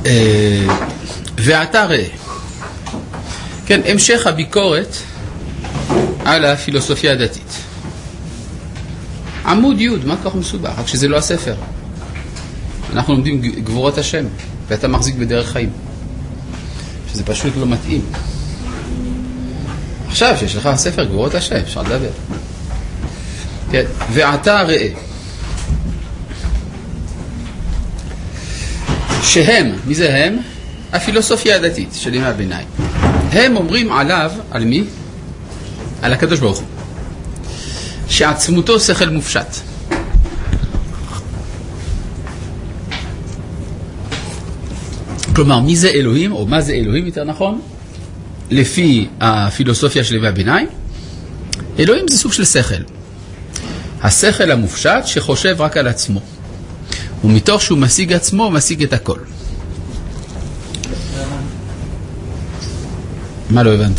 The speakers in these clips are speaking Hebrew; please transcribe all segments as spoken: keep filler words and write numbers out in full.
ואתה ראה. כן, המשך הביקורת על הפילוסופיה הדתית. עמוד י', מה כל כך מסובך? רק שזה לא הספר. אנחנו לומדים גבורות השם, ואתה מחזיק בדרך חיים. שזה פשוט לא מתאים. עכשיו שיש לך הספר גבורות השם, אפשר לדבר. כן, ואתה ראה. שהם, מי זה הם? הפילוסופיה הדתית של ימי הביניים. הם אומרים עליו, על מי? על הקדוש ברוך הוא. שעצמותו שכל מופשט. כלומר, מי זה אלוהים, או מה זה אלוהים יותר נכון? לפי הפילוסופיה של ימי הביניים, אלוהים זה סוג של שכל. השכל המופשט שחושב רק על עצמו. ומתוך שהוא משיג עצמו, הוא משיג את הכל. מה לא הבנת?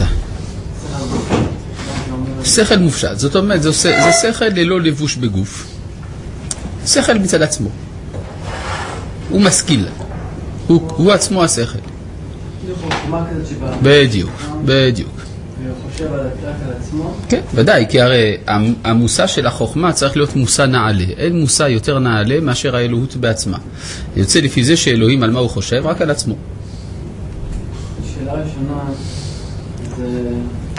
שכל מופשט, זאת אומרת, זה, זה שכל ללא לבוש בגוף. שכל מצד עצמו. הוא משכיל. הוא, הוא עצמו השכל. בדיוק, בדיוק. הוא חושב על עצמו? כן, ודאי, כי הרי המושא של החוכמה צריך להיות מושא נעלה. אין מושא יותר נעלה מאשר האלוהות בעצמה. יוצא לפי זה שאלוהים על מה הוא חושב? רק על עצמו. שאלה ראשונה זה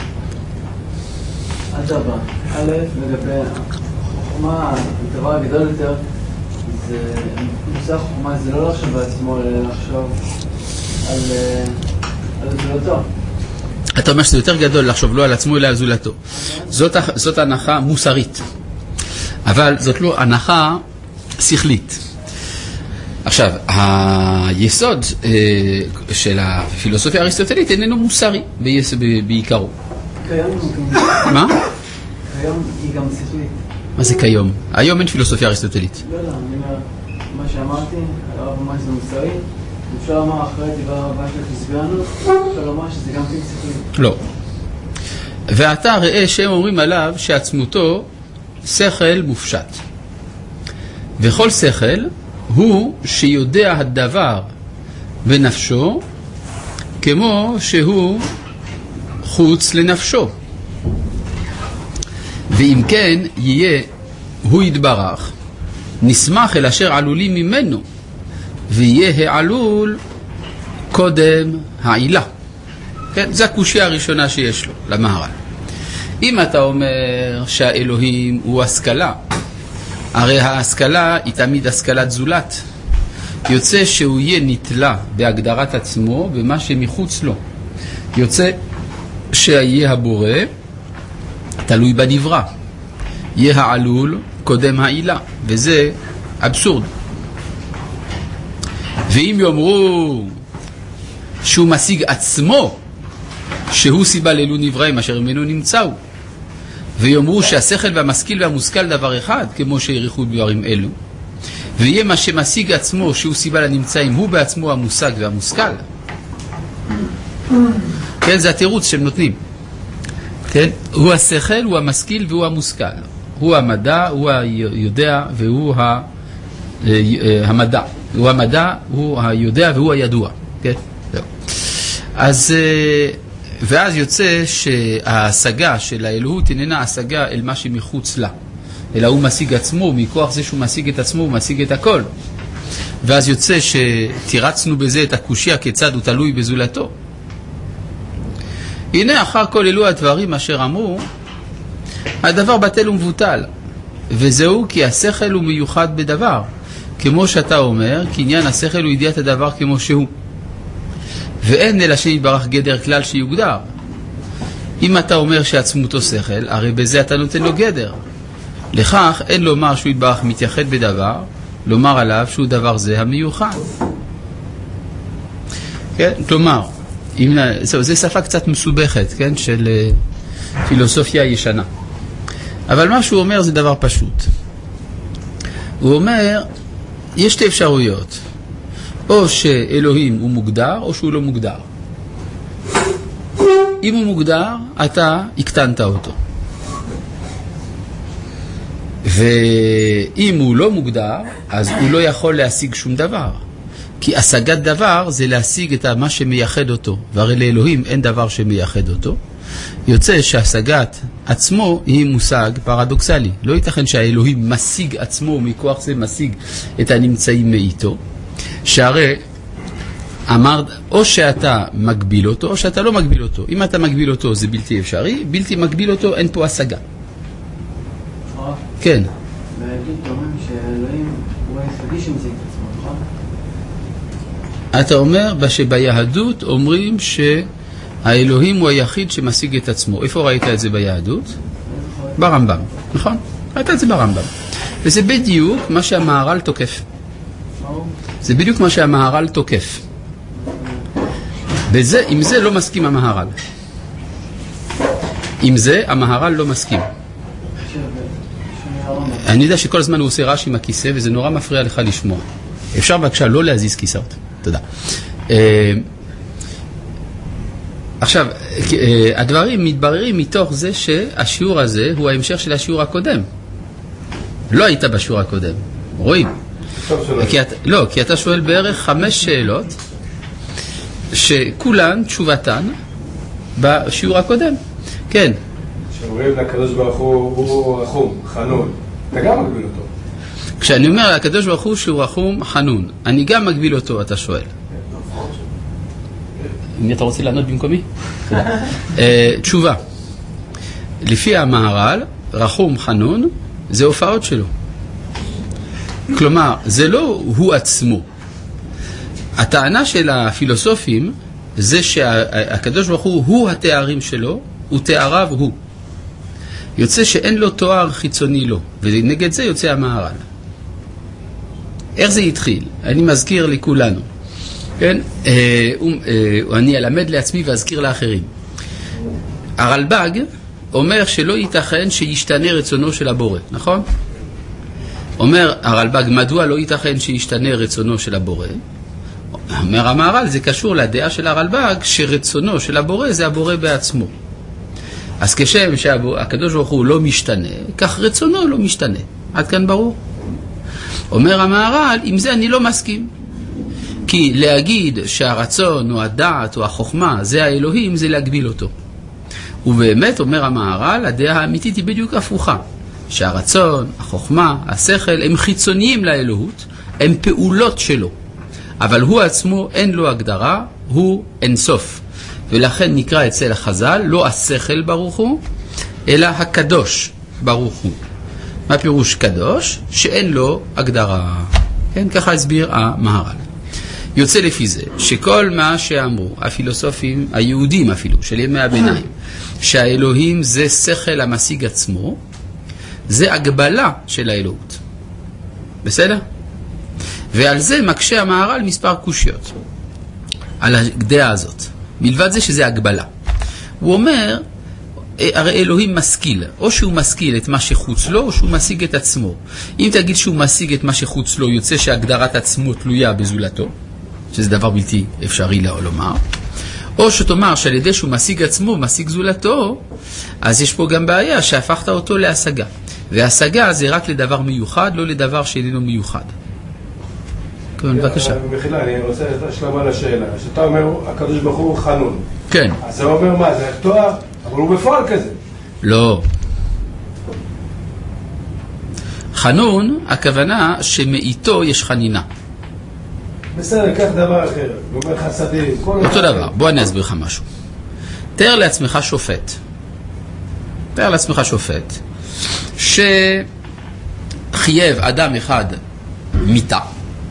אדרבה. א', לגבי החוכמה, הדבר הגדול יותר, זה מושא החוכמה זה לא לחשוב בעצמו, אלא לחשוב על זולתו. אתה אומר שזה יותר גדול לחשוב לא על עצמו אלא על זולתו. זאת, זאת הנחה מוסרית. אבל זאת לא הנחה שכלית. עכשיו, היסוד אה, של הפילוסופיה האריסטוטלית איננו מוסרי ביס, ב, בעיקרו. כיום מה? כיום היא גם שכלית. מה זה כיום? היום אין פילוסופיה אריסטוטלית. לא, לא, אני אומר, מה שאמרתי, הרב אמר שזה מוסרי, אפשר לומר אחרי דבר הבא של הסבירנות, אפשר לומר שזה גם כן שכלית. לא. ואתה ראה שהם אומרים עליו שעצמותו שכל מופשט. וכל שכל הוא שיודע הדבר בנפשו כמו שהוא חוץ לנפשו. ואם כן יהיה הוא יתברך נשמח אל אשר עלולים ממנו ויהיה העלול קודם העילה. כן? זה הקושיה הראשונה שיש לו למהר"ל. אם אתה אומר שהאלוהים הוא השכלה, הרי ההשכלה היא תמיד השכלת זולת. יוצא שהוא יהיה נתלה בהגדרת עצמו במה שמחוץ לו. יוצא שיהיה הבורא תלוי בנברא. יהיה העלול קודם העילה. וזה אבסורד. ואם יאמרו שהוא משיג עצמו, שהוא סיבה לאלו נבראים אשר ממנו נמצאו, ויאמרו שהשכל והמשכיל והמושכל דבר אחד, כמו שהעריכו דברים אלו, ויהיה מה שמשיג עצמו שהוא סיבה לנמצאים, הוא בעצמו המושג והמושכל. כן, זה התירוץ שהם נותנים. כן, הוא השכל, הוא המשכיל והוא המושכל. הוא המדע, הוא היודע והוא ה... המדע. הוא המדע, הוא היודע והוא הידוע. כן? זהו. אז, ואז יוצא שההשגה של האלוהות איננה השגה אל מה שמחוץ לה. אלא הוא משיג עצמו, מכוח זה שהוא משיג את עצמו, הוא משיג את הכל. ואז יוצא שתירצנו בזה את הקושיה כיצד הוא תלוי בזולתו. הנה אחר כל אלו הדברים אשר אמרו, הדבר בטל ומבוטל. וזהו כי השכל הוא מיוחד בדבר. כמו שאתה אומר, כי עניין השכל הוא ידיעת הדבר כמו שהוא. ואין אלא שיתברך גדר כלל שיוגדר. אם אתה אומר שעצמותו שכל, הרי בזה אתה נותן לו גדר. לכך אין לומר שהוא יתברך מתייחד בדבר, לומר עליו שהוא דבר זה המיוחד. כן? כלומר, אם, זו, זו שפה קצת מסובכת, כן? של uh, פילוסופיה ישנה. אבל מה שהוא אומר זה דבר פשוט. הוא אומר, יש שתי אפשרויות. או שאלוהים הוא מוגדר, או שהוא לא מוגדר. אם הוא מוגדר, אתה הקטנת אותו. ואם הוא לא מוגדר, אז הוא לא יכול להשיג שום דבר. כי השגת דבר זה להשיג את מה שמייחד אותו, והרי לאלוהים אין דבר שמייחד אותו. יוצא שהשגת עצמו היא מושג פרדוקסלי. לא ייתכן שהאלוהים משיג עצמו, מכוח זה משיג את הנמצאים מאיתו, שהרי אמרת, או שאתה מגביל אותו, או שאתה לא מגביל אותו. אם אתה מגביל אותו זה בלתי אפשרי, בלתי מגביל אותו אין פה השגה. כן. והגיד אומרים שאלוהים הוא היחידי שמשיג את עצמו, נכון? אתה אומר שביהדות אומרים שהאלוהים הוא היחיד שמשיג את עצמו. איפה ראית את זה ביהדות? ברמב"ם, נכון? ראית את זה ברמב"ם. וזה בדיוק מה שהמהר"ל תוקף. זה בדיוק מה שהמהר"ל תוקף. בזה, עם זה לא מסכים המהר"ל. עם זה המהר"ל לא מסכים. אני יודע שכל הזמן הוא עושה רעש עם הכיסא, וזה נורא מפריע לך לשמוע. אפשר בבקשה לא להזיז כיסאות. תודה. עכשיו, הדברים מתבררים מתוך זה שהשיעור הזה הוא ההמשך של השיעור הקודם. לא היית בשיעור הקודם. רואים? כי אתה, לא, כי אתה שואל בערך חמש שאלות שכולן תשובתן בשיעור הקודם. כן. שאומרים לקדוש ברוך הוא, הוא רחום, חנון. אתה גם מגביל אותו. כשאני אומר לקדוש ברוך הוא שהוא רחום, חנון, אני גם מגביל אותו, אתה שואל. אם אתה רוצה לענות במקומי? תשובה. לפי המהר"ל, רחום, חנון, זה הופעות שלו. כלומר, זה לא הוא עצמו. הטענה של הפילוסופים זה שהקדוש ברוך הוא הוא התארים שלו, ותאריו הוא. יוצא שאין לו תואר חיצוני לו, ונגד זה יוצא המהר"ל. איך זה התחיל? אני מזכיר לכולנו. כן? אה, אה, אני אלמד לעצמי ואזכיר לאחרים. הרלב"ג אומר שלא ייתכן שישתנה רצונו של הבורא, נכון? אומר הרלב"ג, מדוע לא ייתכן שישתנה רצונו של הבורא? אומר המהר"ל, זה קשור לדעה של הרלב"ג שרצונו של הבורא זה הבורא בעצמו. אז כשם שהקדוש ברוך הוא לא משתנה, כך רצונו לא משתנה. עד כאן ברור? אומר המהר"ל, עם זה אני לא מסכים. כי להגיד שהרצון או הדעת או החוכמה זה האלוהים, זה להגביל אותו. ובאמת, אומר המהר"ל, הדעה האמיתית היא בדיוק הפוכה. שהרצון, החוכמה, השכל, הם חיצוניים לאלוהות, הם פעולות שלו. אבל הוא עצמו אין לו הגדרה, הוא אינסוף. ולכן נקרא אצל החז"ל לא השכל ברוך הוא, אלא הקדוש ברוך הוא. מה פירוש קדוש? שאין לו הגדרה. כן, ככה הסביר המהר"ל. יוצא לפי זה שכל מה שאמרו הפילוסופים היהודים אפילו של ימי הביניים, שהאלוהים זה שכל המשיג עצמו, זה הגבלה של האלוהות. בסדר? ועל זה מקשה המהר"ל מספר קושיות על הדעה הזאת. מלבד זה שזה הגבלה. הוא אומר, הרי אלוהים משכיל, או שהוא משכיל את מה שחוץ לו, או שהוא משיג את עצמו. אם תגיד שהוא משיג את מה שחוץ לו, יוצא שהגדרת עצמו תלויה בזולתו, שזה דבר בלתי אפשרי לומר. או שתאמר שעל ידי שהוא משיג עצמו, משיג זולתו, אז יש פה גם בעיה שהפכת אותו להשגה. והשגה זה רק לדבר מיוחד, לא לדבר שאיננו מיוחד. כן, בבקשה. מחילה, אני רוצה להשלמה לשאלה. שאתה אומר, הקדוש ברוך הוא חנון. כן. אז זה אומר מה? זה תואר, אבל הוא בפועל כזה. לא. חנון, הכוונה שמאיתו יש חנינה. בסדר, כך דבר אחר. הוא אומר חסדים. אותו דבר. בוא אני אסביר לך משהו. תאר לעצמך שופט. תאר לעצמך שופט. שחייב אדם אחד מיתה.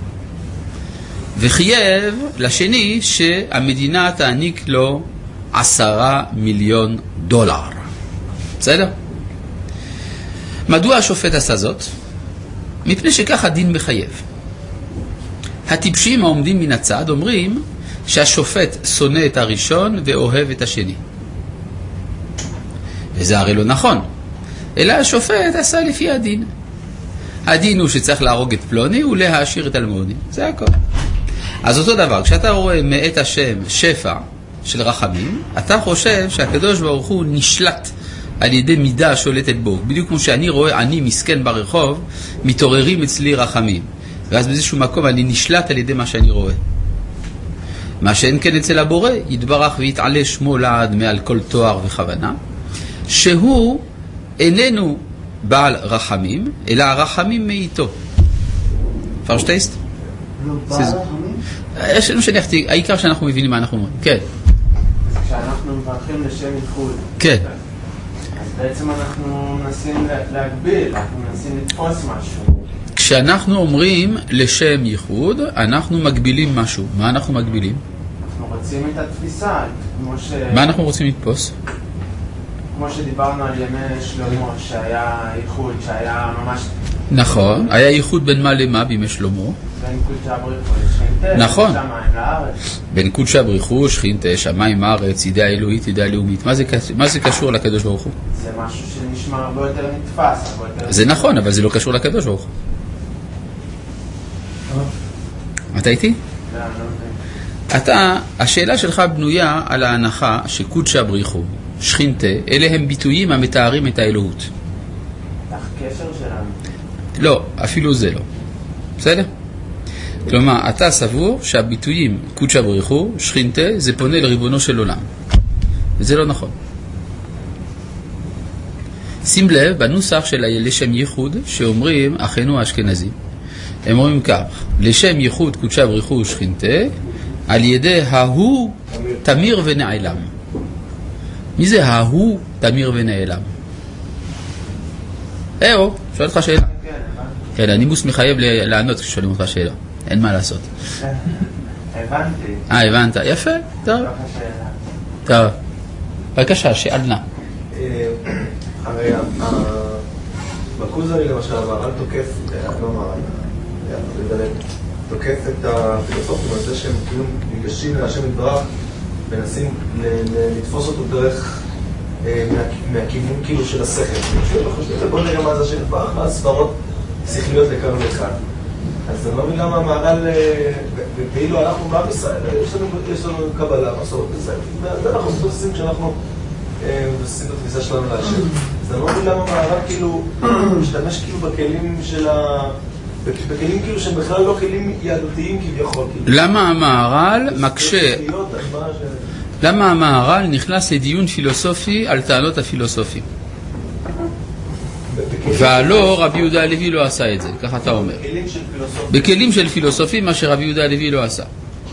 וחייב לשני שהמדינה תעניק לו עשרה מיליון דולר. בסדר? מדוע השופט עשה זאת? מפני שכך הדין מחייב. הטיפשים העומדים מן הצד אומרים שהשופט שונא את הראשון ואוהב את השני. וזה הרי לא נכון. אלא השופט עשה לפי הדין. הדין הוא שצריך להרוג את פלוני ולהעשיר את אלמוני. זה הכל. אז אותו דבר, כשאתה רואה מאת השם שפע של רחמים, אתה חושב שהקדוש ברוך הוא נשלט על ידי מידה שולטת בו. בדיוק כמו שאני רואה אני מסכן ברחוב, מתעוררים אצלי רחמים. ואז באיזשהו מקום אני נשלט על ידי מה שאני רואה. מה שאין כן אצל הבורא, יתברך ויתעלה שמו לעד מעל כל תואר וכוונה, שהוא איננו בעל רחמים, אלא הרחמים מאיתו. פרשטייסט? לא בעל רחמים? יש לנו שניחתי, העיקר שאנחנו מבינים מה אנחנו אומרים. כן. כשאנחנו מברכים לשם ייחוד. כן. אז בעצם אנחנו מנסים להגביל, אנחנו מנסים לתפוס משהו. כשאנחנו אומרים לשם ייחוד, אנחנו מגבילים משהו. מה אנחנו מגבילים? אנחנו רוצים את התפיסה, כמו ש... מה אנחנו רוצים לתפוס? כמו שדיברנו על ימי שלמה, שהיה ייחוד, שהיה ממש... נכון, היה ייחוד בין מה למה בימי שלמה? בין קודשא בריחו לשכינתה, נכון. שמיים לארץ. בין קודשא בריחו, שכינתה, שמיים לארץ, ידיעה אלוהית, ידיעה לאומית. מה זה, מה זה קשור לקדוש ברוך הוא? זה משהו שנשמע הרבה יותר נתפס, הרבה יותר... זה נכון, אבל זה לא קשור לקדוש ברוך הוא. אתה איתי? לא, לא מבין. אתה, השאלה שלך בנויה על ההנחה שקודשא בריחו, שכינתה, אלה הם ביטויים המתארים את האלוהות. כך קשר שלנו. לא, אפילו זה לא. בסדר? כלומר, אתה סבור שהביטויים קודשא בריחו, שכינתה, זה פונה לריבונו של עולם. וזה לא נכון. שים לב, בנוסח של לשם ייחוד, שאומרים אחינו האשכנזים, הם אומרים כך, לשם ייחוד קודשא בריחו שכינתה, על ידי ההוא תמיר ונעלם. מי זה ההוא תמיר ונעלם? אהו, שואל אותך שאלה. כן, הנימוס מחייב לענות כששואלים אותך שאלה. אין מה לעשות. הבנתי. אה, הבנת. יפה. טוב. טוב. בבקשה, שאלנה. הרי בכוזרי למשל, המהר"ל תוקף, לא מהר"ל, תוקף את הפילוסופים על זה שהם כאילו ניגשים להשם יתברך, מנסים לתפוס אותו דרך מהכיוון כאילו של השכל. בוא נראה מה זה השם יתברך, מה הספרות שכליות לכאן ולכאן. אז אני לא מבין למה המהר"ל, ואילו אנחנו בעם ישראל, יש לנו קבלה, מסורת ישראל, וזה אנחנו מתבססים כשאנחנו מבססים את התפיסה שלנו להשם. אז אני לא מבין למה המהר"ל כאילו משתמש כאילו בכלים של ה... בכלים כאילו שהם בכלל לא כלים יהדותיים כביכול. למה המהר"ל מקשה... למה המהר"ל נכנס לדיון פילוסופי על טענות הפילוסופים? והלא רבי יהודה הלוי לא עשה את זה, ככה אתה אומר. בכלים של פילוסופים, מה שרבי יהודה הלוי לא עשה.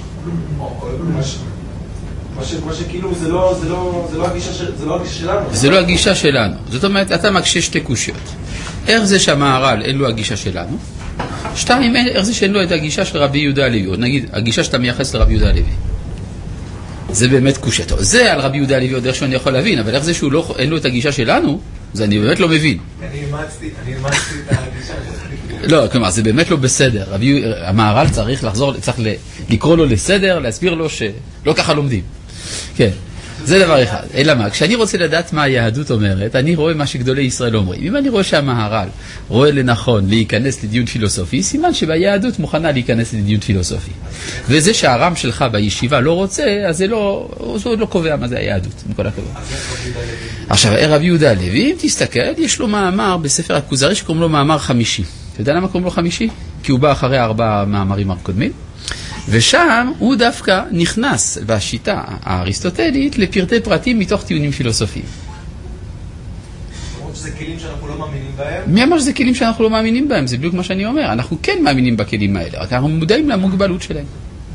מה שכאילו זה לא הגישה שלנו. זה לא הגישה שלנו. זאת אומרת, אתה מקשה שתי קושיות. איך זה שהמהר"ל אין לו הגישה שלנו? שתיים, איך זה שאין לו את הגישה של רבי יהודה הלוי? או נגיד, הגישה שאתה מייחס לרבי יהודה הלוי. זה באמת קושייתו. זה על רבי יהודה הלוי עוד איך שאני יכול להבין, אבל איך זה שהוא לא, אין לו את הגישה שלנו, זה אני באמת לא מבין. אני אימצתי, אני אימצתי את הגישה שלנו. לא, כלומר, זה באמת לא בסדר. רבי, המהר"ל צריך לחזור, צריך לקרוא לו לסדר, להסביר לו שלא ככה לומדים. כן, זה דבר אחד. אלא מה, כשאני רוצה לדעת מה היהדות אומרת, אני רואה מה שגדולי ישראל אומרים. אם אני רואה שהמהר"ל רואה לנכון להיכנס לדיון פילוסופי, סימן שביהדות מוכנה להיכנס לדיון פילוסופי. וזה שהרם שלך בישיבה לא רוצה, אז זה לא, זה לא קובע מה זה היהדות, מכל הכבוד. עכשיו, רבי יהודה הלוי, אם תסתכל, יש לו מאמר בספר הכוזרי שקוראים לו מאמר חמישי. אתה יודע למה קוראים לו חמישי? כי הוא בא אחרי ארבע מאמרים הקודמים. ושם הוא דווקא נכנס בשיטה האריסטוטלית לפרטי פרטים מתוך טיעונים פילוסופיים. למרות שזה כלים שאנחנו לא מאמינים בהם? מי אמר שזה כלים שאנחנו לא מאמינים בהם? זה בדיוק מה שאני אומר. אנחנו כן מאמינים בכלים האלה, רק אנחנו מודעים למוגבלות שלהם.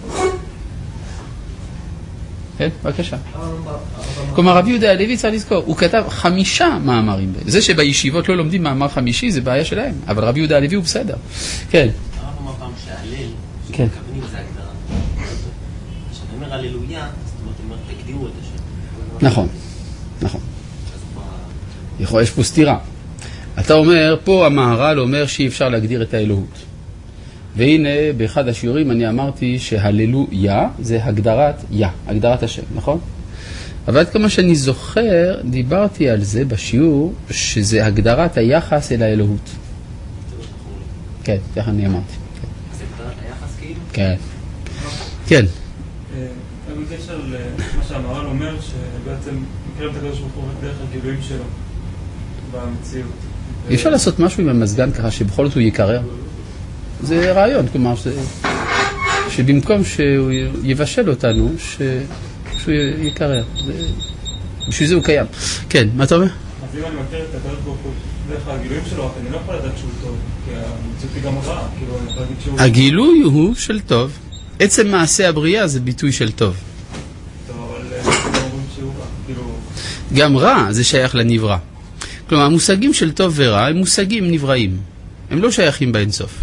כן, בבקשה. כלומר, רבי יהודה הלוי צריך לזכור, הוא כתב חמישה מאמרים. זה שבישיבות לא לומדים מאמר חמישי, זה בעיה שלהם. אבל רבי יהודה הלוי הוא בסדר. כן. אמרנו פעם שההלל, כן. שמכוונים זה הגדרה. כשאני אומר הללויה, זאת אומרת, הם הקדימו את השם. נכון, נכון. יכול, יש פה סתירה. אתה אומר, פה המהר"ל אומר שאי אפשר להגדיר את האלוהות. והנה, באחד השיעורים אני אמרתי שהללויה זה הגדרת יה, הגדרת השם, נכון? אבל עד כמה שאני זוכר, דיברתי על זה בשיעור, שזה הגדרת היחס אל האלוהות. כן, ככה אני אמרתי. זה הגדרת היחס כאילו? כן. כן. בקשר למה שהמהר"ל אומר, שבעצם מכירים את הקדוש ברוך הוא דרך הגילויים שלו במציאות. אי אפשר לעשות משהו עם המזגן ככה שבכל זאת הוא יקרר? זה רעיון, כלומר, ש... שבמקום שהוא יבשל אותנו, ש... שהוא יקרר. זה... בשביל זה הוא קיים. כן, מה אתה אומר? אז אם אני מכיר את הקדוש ברוך הוא דרך הגילויים שלו, אני לא יכול לדעת שהוא טוב, כי המציאות היא גם רעה, כאילו אני יכול להגיד שהוא... הגילוי הוא של טוב. עצם מעשה הבריאה זה ביטוי של טוב. טוב, אבל אנחנו אומרים שהוא רע, כאילו... גם רע זה שייך לנברא. כלומר, המושגים של טוב ורע הם מושגים נבראים. הם לא שייכים באינסוף.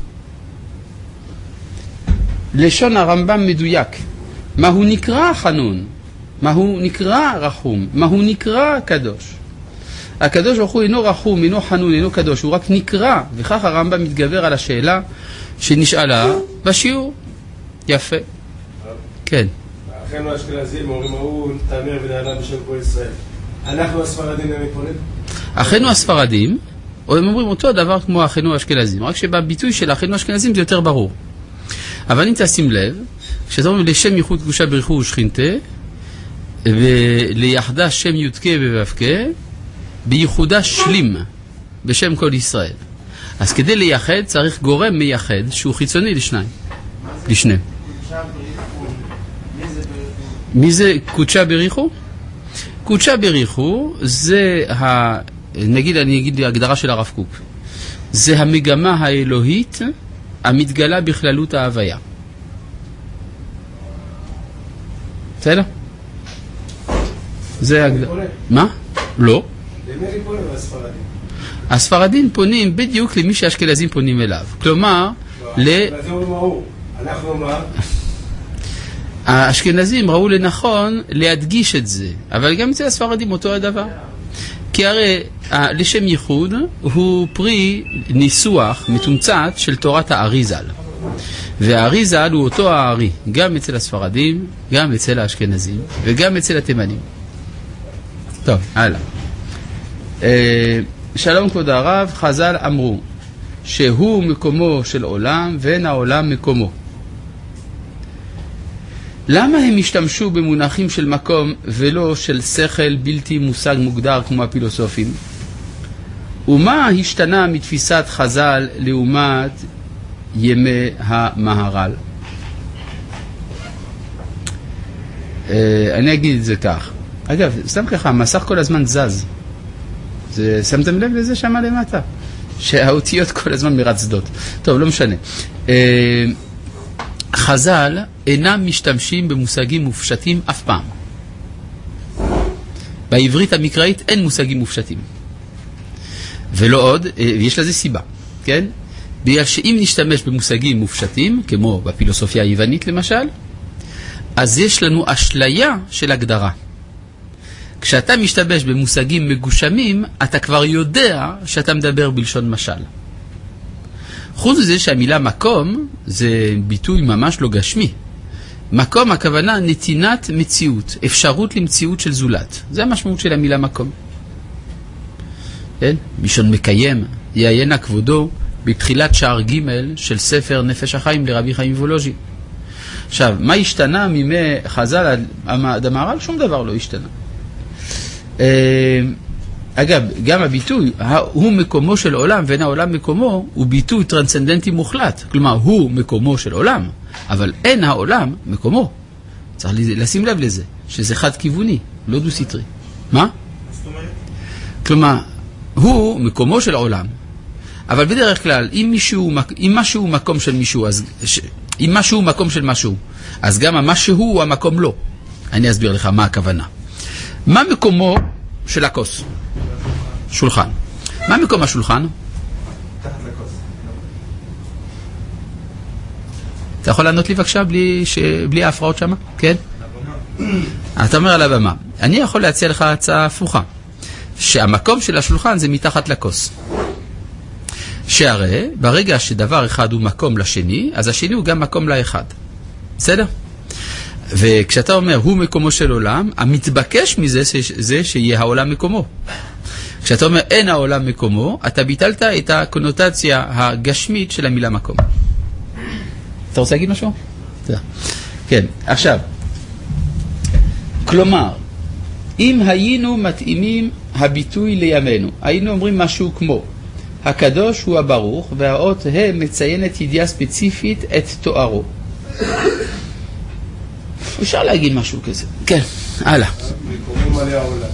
לשון הרמב"ם מדויק. מה הוא נקרא חנון? מה הוא נקרא רחום? מה הוא נקרא קדוש? הקדוש ברוך הוא אינו רחום, אינו חנון, אינו קדוש, הוא רק נקרא, וכך הרמב"ם מתגבר על השאלה שנשאלה בשיעור. יפה. כן. אחינו האשכנזים אומרים, הוא תאמר ונעלה בשם כל ישראל. אנחנו הספרדים הם מתפונים? אחינו הספרדים, או הם אומרים אותו דבר כמו אחינו האשכנזים, רק שבביטוי של אחינו האשכנזים זה יותר ברור. אבל אם תשים לב, כשאתה אומר לשם ייחוד קדושה בריחו ושכינתה, וליחדה שם יודקה ובבקה, בייחודה שלים, בשם כל ישראל. אז כדי לייחד צריך גורם מייחד שהוא חיצוני לשניים. לשניהם. מי זה קודשה בריחו? קודשה בריחו זה, ה... נגיד, אני אגיד הגדרה של הרב קוק. זה המגמה האלוהית המתגלה בכללות ההוויה. בסדר? זה הגדרה. מה? לא. למי פונים הספרדים? הספרדים פונים בדיוק למי שהאשכנזים פונים אליו. כלומר, ל... אנחנו מה? האשכנזים ראו לנכון להדגיש את זה, אבל גם אצל הספרדים אותו הדבר. כי הרי לשם ייחוד הוא פרי ניסוח מתומצת של תורת האריזל. והאריזל הוא אותו הארי, גם אצל הספרדים, גם אצל האשכנזים, וגם אצל התימנים. טוב, הלאה. שלום כבוד הרב, חז"ל אמרו שהוא מקומו של עולם ואין העולם מקומו. למה הם השתמשו במונחים של מקום ולא של שכל בלתי מושג מוגדר כמו הפילוסופים? ומה השתנה מתפיסת חז"ל לעומת ימי המהר"ל? אני אגיד את זה כך. אגב, סתם ככה, המסך כל הזמן זז. זה, שמתם לב לזה שמה למטה? שהאותיות כל הזמן מרצדות. טוב, לא משנה. חז"ל אינם משתמשים במושגים מופשטים אף פעם. בעברית המקראית אין מושגים מופשטים. ולא עוד, יש לזה סיבה, כן? בגלל שאם נשתמש במושגים מופשטים, כמו בפילוסופיה היוונית למשל, אז יש לנו אשליה של הגדרה. כשאתה משתמש במושגים מגושמים, אתה כבר יודע שאתה מדבר בלשון משל. חוץ מזה שהמילה מקום זה ביטוי ממש לא גשמי. מקום הכוונה נתינת מציאות, אפשרות למציאות של זולת. זה המשמעות של המילה מקום. כן? בלשון מקיים, יעיינה כבודו בתחילת שער ג' של ספר נפש החיים לרבי חיים וולוז'ין. עכשיו, מה השתנה מימי חז"ל עד המהר"ל? שום דבר לא השתנה. אגב, גם הביטוי, הוא מקומו של עולם ואין העולם מקומו, הוא ביטוי טרנסצנדנטי מוחלט. כלומר, הוא מקומו של עולם, אבל אין העולם מקומו. צריך לשים לב לזה, שזה חד כיווני, לא דו סטרי. מה? כלומר, הוא מקומו של עולם, אבל בדרך כלל, אם, מישהו, אם משהו מקום של מישהו, אז, אם משהו מקום של משהו, אז גם המשהו הוא המקום לא. אני אסביר לך מה הכוונה. מה מקומו של הכוס? שולחן. מה מקום השולחן? תחת לכוס. אתה יכול לענות לי בבקשה בלי, ש... בלי ההפרעות שם? כן? אתה אומר על הבמה. אני יכול להציע לך הצעה הפוכה. שהמקום של השולחן זה מתחת לכוס. שהרי ברגע שדבר אחד הוא מקום לשני, אז השני הוא גם מקום לאחד. בסדר? וכשאתה אומר הוא מקומו של עולם, המתבקש מזה זה שיהיה העולם מקומו. כשאתה אומר אין העולם מקומו, אתה ביטלת את הקונוטציה הגשמית של המילה מקום. אתה רוצה להגיד משהו? תודה. כן, עכשיו, כלומר, אם היינו מתאימים הביטוי לימינו, היינו אומרים משהו כמו, הקדוש הוא הברוך, והאות ה' מציינת ידיעה ספציפית את תוארו. אפשר להגיד משהו כזה. כן, הלאה. מקומו מלא העולם.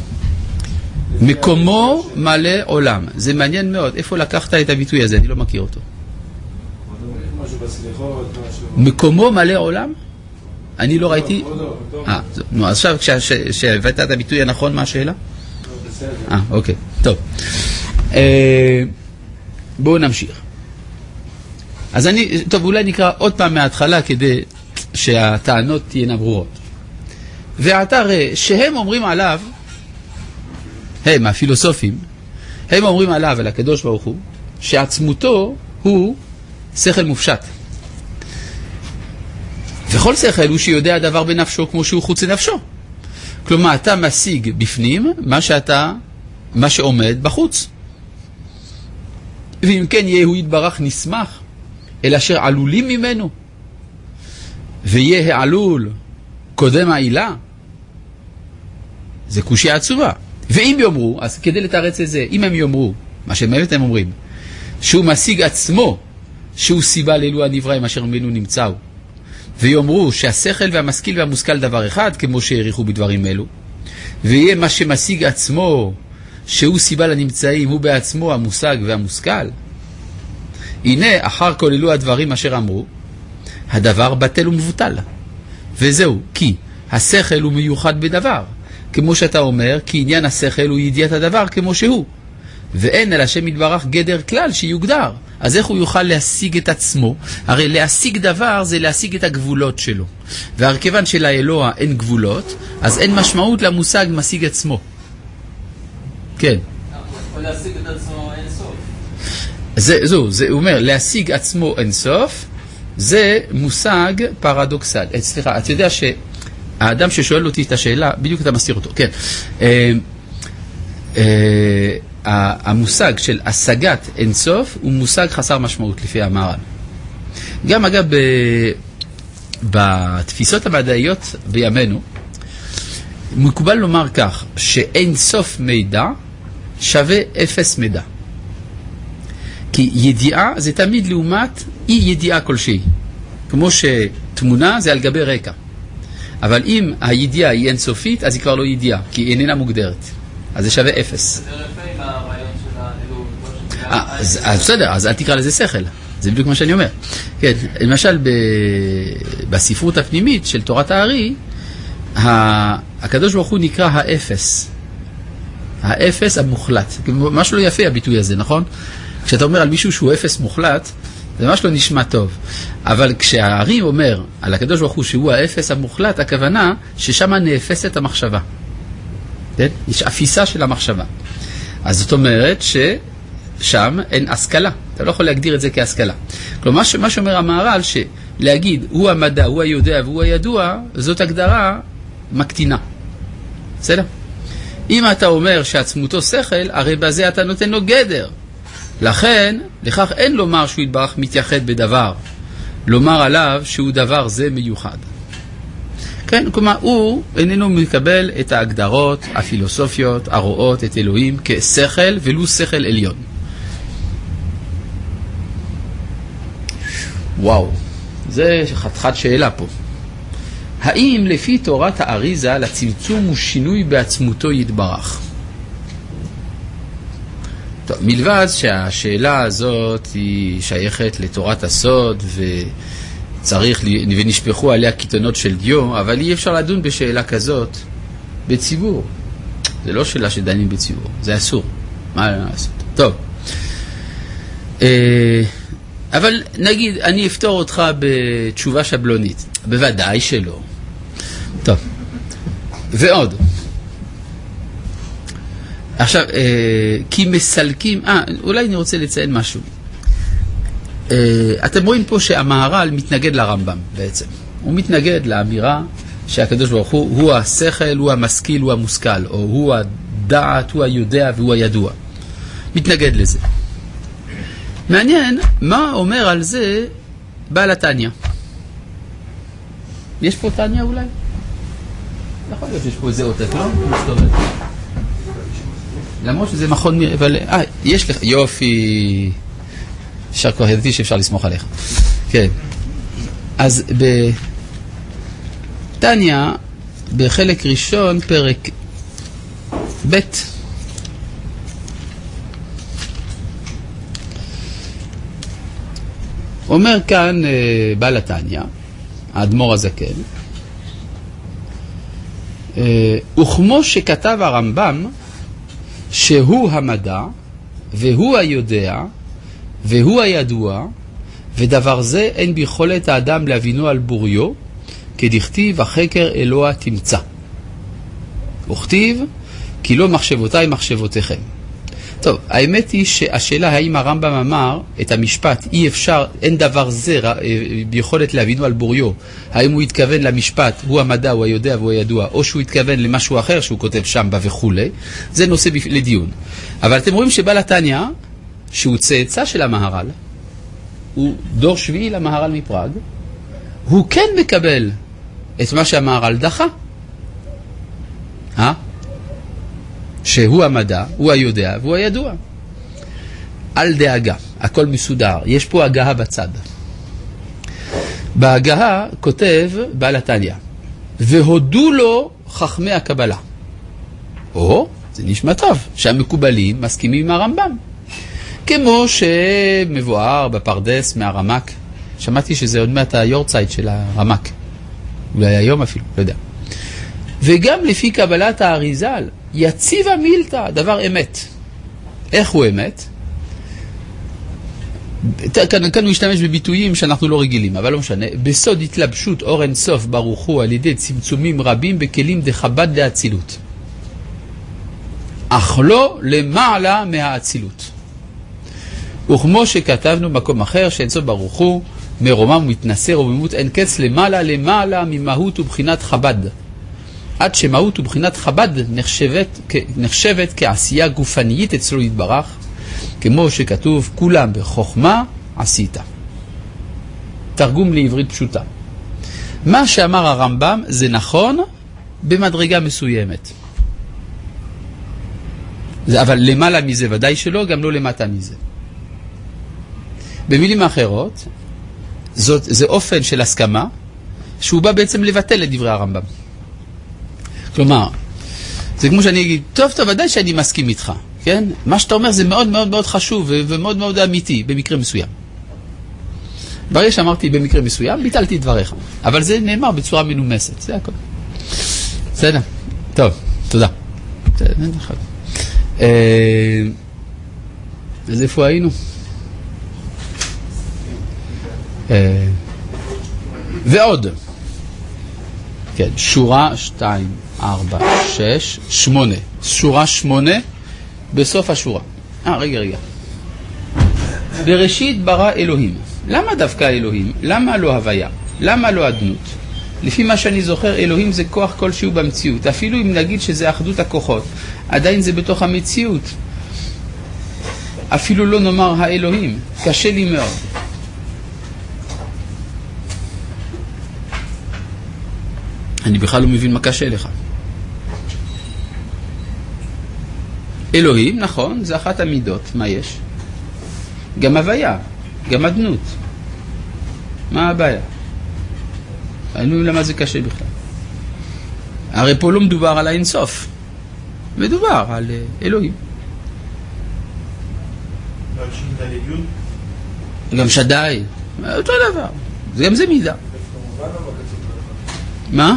מקומו מלא עולם. זה מעניין מאוד. איפה לקחת את הביטוי הזה? אני לא מכיר אותו. משהו בסליחות, משהו... מקומו מלא עולם? אני לא ראיתי... אה, נו, אז עכשיו כשהבאת את הביטוי הנכון, מה השאלה? בסדר. אה, אוקיי, טוב. בואו נמשיך. אז אני, טוב, אולי נקרא עוד פעם מההתחלה כדי שהטענות תהיינה ברורות. ועתה ראה, שהם אומרים עליו, הם, הפילוסופים, הם אומרים עליו, על הקדוש ברוך הוא, שעצמותו הוא שכל מופשט. וכל שכל הוא שיודע הדבר בנפשו כמו שהוא חוץ לנפשו. כלומר, אתה משיג בפנים מה שאתה, מה שעומד בחוץ. ואם כן, יהיה הוא יתברך נשמח אל אשר עלולים ממנו, ויהיה העלול קודם העילה. זה קושיה עצובה. ואם יאמרו, אז כדי לתרץ את זה, אם הם יאמרו, מה שבאמת הם אומרים, שהוא משיג עצמו, שהוא סיבה לאלו הנבראים אשר ממנו נמצאו, ויאמרו שהשכל והמשכיל והמושכל דבר אחד, כמו שהעריכו בדברים אלו, ויהיה מה שמשיג עצמו, שהוא סיבה לנמצאים, הוא בעצמו המושג והמושכל. הנה, אחר כל אלו הדברים אשר אמרו, הדבר בטל ומבוטל. וזהו, כי השכל הוא מיוחד בדבר, כמו שאתה אומר, כי עניין השכל הוא ידיעת הדבר כמו שהוא. ואין על השם יתברך גדר כלל שיוגדר. אז איך הוא יוכל להשיג את עצמו? הרי להשיג דבר זה להשיג את הגבולות שלו. והרכבן של האלוה אין גבולות, אז אין משמעות למושג משיג עצמו. כן. או להשיג את עצמו אין סוף. זה, זו, זה אומר, להשיג עצמו אין סוף, זה מושג פרדוקסל. סליחה, אתה יודע שהאדם ששואל אותי את השאלה, בדיוק אתה מסתיר אותו. כן. אה, אה, המושג של השגת אינסוף הוא מושג חסר משמעות לפי המהר"ל. גם אגב בתפיסות המדעיות בימינו מקובל לומר כך, שאינסוף מידע שווה אפס מידע. כי ידיעה זה תמיד לעומת אי ידיעה כלשהי. כמו שתמונה זה על גבי רקע. אבל אם הידיעה היא אינסופית, אז היא כבר לא ידיעה, כי היא איננה מוגדרת. אז זה שווה אפס. זה רפא עם הרעיון של האלוהות. אז בסדר, אז אל תקרא לזה שכל. זה בדיוק מה שאני אומר. כן, למשל בספרות הפנימית של תורת הארי, הקדוש ברוך הוא נקרא האפס. האפס המוחלט. ממש לא יפה הביטוי הזה, נכון? כשאתה אומר על מישהו שהוא אפס מוחלט, זה ממש לא נשמע טוב. אבל כשהארי אומר על הקדוש ברוך הוא שהוא האפס המוחלט, הכוונה ששם נאפסת המחשבה. כן? יש אפיסה של המחשבה. אז זאת אומרת ששם אין השכלה. אתה לא יכול להגדיר את זה כהשכלה. כלומר, מה שאומר המהר"ל, שלהגיד הוא המדע, הוא היודע והוא הידוע, זאת הגדרה מקטינה. בסדר? אם אתה אומר שעצמותו שכל, הרי בזה אתה נותן לו גדר. לכן, לכך אין לומר שהוא יתברך מתייחד בדבר. לומר עליו שהוא דבר זה מיוחד. כן, כלומר, הוא איננו מקבל את ההגדרות הפילוסופיות הרואות את אלוהים כשכל ולו שכל עליון. וואו, זה חתיכת שאלה פה. האם לפי תורת האריזה לצמצום הוא שינוי בעצמותו יתברך? טוב, מלבד שהשאלה הזאת היא שייכת לתורת הסוד וצריך, ונשפחו עליה קיתונות של דיו, אבל אי אפשר לדון בשאלה כזאת בציבור. זה לא שאלה שדנים בציבור, זה אסור. מה לעשות? טוב. אבל נגיד, אני אפתור אותך בתשובה שבלונית. בוודאי שלא. טוב. ועוד. עכשיו, אה, כי מסלקים, אה, אולי אני רוצה לציין משהו. אה, אתם רואים פה שהמהר"ל מתנגד לרמב"ם בעצם. הוא מתנגד לאמירה שהקדוש ברוך הוא, הוא השכל, הוא המשכיל, הוא המושכל, או הוא הדעת, הוא היודע והוא הידוע. מתנגד לזה. מעניין, מה אומר על זה בעל התניא? יש פה תניא אולי? יכול להיות שיש פה איזה עותק, לא? מסתובב. למרות שזה מכון מיר... אבל... אה, יש לך... יופי. שר כוח ידעתי שאפשר לסמוך עליך. כן. אז בתניה, בחלק ראשון, פרק ב' אומר כאן בעל התניה, האדמו"ר הזקן, וכמו שכתב הרמב"ם שהוא המדע והוא היודע והוא הידוע, ודבר זה אין ביכולת האדם להבינו על בוריו, כדכתיב החקר אלוה תמצא. וכתיב כי לא מחשבותיי מחשבותיכם. טוב, האמת היא שהשאלה האם הרמב"ם אמר את המשפט אי אפשר, אין דבר זה ביכולת להבינו על בוריו, האם הוא התכוון למשפט הוא המדע, הוא היודע והוא הידוע, או שהוא התכוון למשהו אחר שהוא כותב שם בה וכו', זה נושא לדיון. אבל אתם רואים שבעל התניה, שהוא צאצא של המהר"ל, הוא דור שביעי למהר"ל מפראג, הוא כן מקבל את מה שהמהר"ל דחה. אה? שהוא המדע, הוא היודע והוא הידוע. אל דאגה, הכל מסודר. יש פה הגהה בצד. בהגהה כותב בעל התניה, והודו לו חכמי הקבלה. או, זה נשמע טוב, שהמקובלים מסכימים עם הרמב"ם. כמו שמבואר בפרדס מהרמק. שמעתי שזה עוד מעט היורצייט של הרמק. אולי היום אפילו, לא יודע. וגם לפי קבלת האריזל, יציב המילתא, דבר אמת. איך הוא אמת? כאן, כאן הוא ישתמש בביטויים שאנחנו לא רגילים, אבל לא משנה. בסוד התלבשות אור אין סוף ברוך הוא על ידי צמצומים רבים בכלים דחב"ד להצילות. אך לא למעלה מהאצילות. וכמו שכתבנו במקום אחר, שאין סוף ברוך הוא, מרומם ומתנסר ובמות אין קץ למעלה למעלה ממהות ובחינת חב"ד. עד שמהות ובחינת חב"ד נחשבת, נחשבת כעשייה גופנית אצלו יתברך, כמו שכתוב כולם בחוכמה עשית. תרגום לעברית פשוטה. מה שאמר הרמב"ם זה נכון במדרגה מסוימת. אבל למעלה מזה ודאי שלא, גם לא למטה מזה. במילים אחרות, זאת, זה אופן של הסכמה שהוא בא בעצם לבטל את דברי הרמב"ם. כלומר, זה כמו שאני אגיד, טוב טוב, ודאי שאני מסכים איתך, כן? מה שאתה אומר זה מאוד מאוד מאוד חשוב ומאוד מאוד אמיתי במקרה מסוים. ברגע שאמרתי במקרה מסוים, ביטלתי את דבריך. אבל זה נאמר בצורה מנומסת, זה הכל. בסדר? טוב, תודה. אז איפה היינו? ועוד. כן, שורה שתיים, ארבע, שש, שמונה. שורה שמונה בסוף השורה. אה, רגע, רגע. בראשית ברא אלוהים. למה דווקא אלוהים? למה לא הוויה? למה לא אדנות? לפי מה שאני זוכר, אלוהים זה כוח כלשהו במציאות. אפילו אם נגיד שזה אחדות הכוחות, עדיין זה בתוך המציאות. אפילו לא נאמר האלוהים. קשה לי מאוד. אני בכלל לא מבין מה קשה לך. אלוהים, נכון, זה אחת המידות. מה יש? גם הוויה, גם אדנות. מה הבעיה? אני למה זה קשה בכלל. הרי פה לא מדובר על האינסוף. מדובר על אלוהים. גם שדאי. אותו דבר. זה גם זה מידה. מה?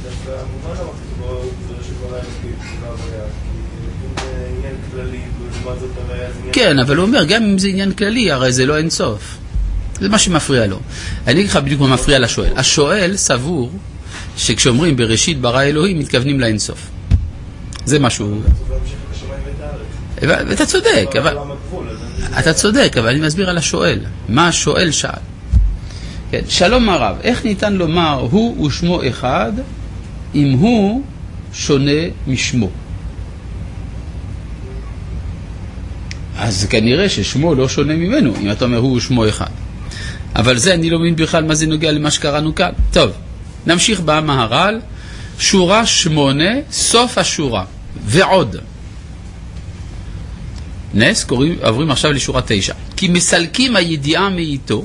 כן, אבל הוא אומר, גם אם זה עניין כללי, הרי זה לא אינסוף. זה מה שמפריע לו. אני אגיד לך בדיוק מה מפריע לשואל. השואל סבור שכשאומרים בראשית ברא אלוהים, מתכוונים לאינסוף. זה משהו... ואתה צודק, אבל... אתה צודק, אבל אני מסביר על השואל. מה השואל שאל? כן, שלום הרב, איך ניתן לומר הוא ושמו אחד אם הוא שונה משמו? אז כנראה ששמו לא שונה ממנו, אם אתה אומר הוא ושמו אחד. אבל זה אני לא מבין בכלל מה זה נוגע למה שקראנו כאן. טוב, נמשיך במהר"ל, שורה שמונה, סוף השורה, ועוד. נס, קוראים, עוברים עכשיו לשורה תשע. כי מסלקים הידיעה מאיתו,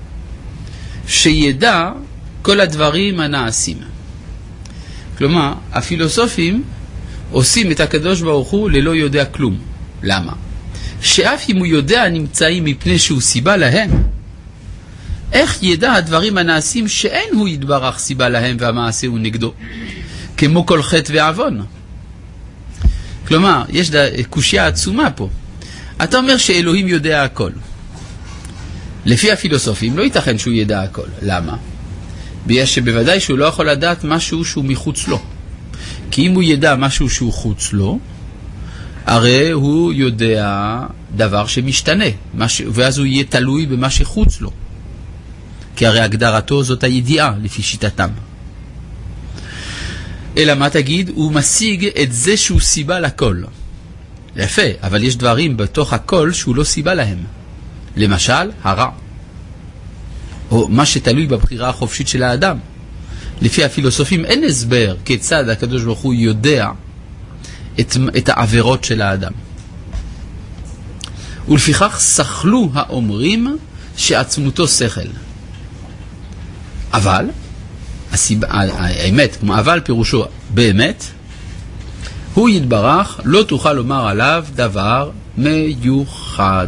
שידע כל הדברים הנעשים. כלומר, הפילוסופים עושים את הקדוש ברוך הוא ללא יודע כלום. למה? שאף אם הוא יודע נמצאים מפני שהוא סיבה להם, איך ידע הדברים הנעשים שאין הוא יתברך סיבה להם והמעשה הוא נגדו, כמו כל חטא ועוון. כלומר, יש קושיה עצומה פה. אתה אומר שאלוהים יודע הכל. לפי הפילוסופים לא ייתכן שהוא ידע הכל. למה? בגלל שבוודאי שהוא לא יכול לדעת משהו שהוא מחוץ לו. כי אם הוא ידע משהו שהוא חוץ לו, הרי הוא יודע דבר שמשתנה, ואז הוא יהיה תלוי במה שחוץ לו. כי הרי הגדרתו זאת הידיעה לפי שיטתם. אלא מה תגיד? הוא משיג את זה שהוא סיבה לכל. יפה, אבל יש דברים בתוך הכל שהוא לא סיבה להם. למשל, הרע. או מה שתלוי בבחירה החופשית של האדם. לפי הפילוסופים אין הסבר כיצד הקדוש ברוך הוא יודע את, את העבירות של האדם. ולפיכך שכלו האומרים שעצמותו שכל. אבל, הסיבה, האמת, כמו אבל פירושו באמת, הוא יתברך, לא תוכל לומר עליו דבר מיוחד.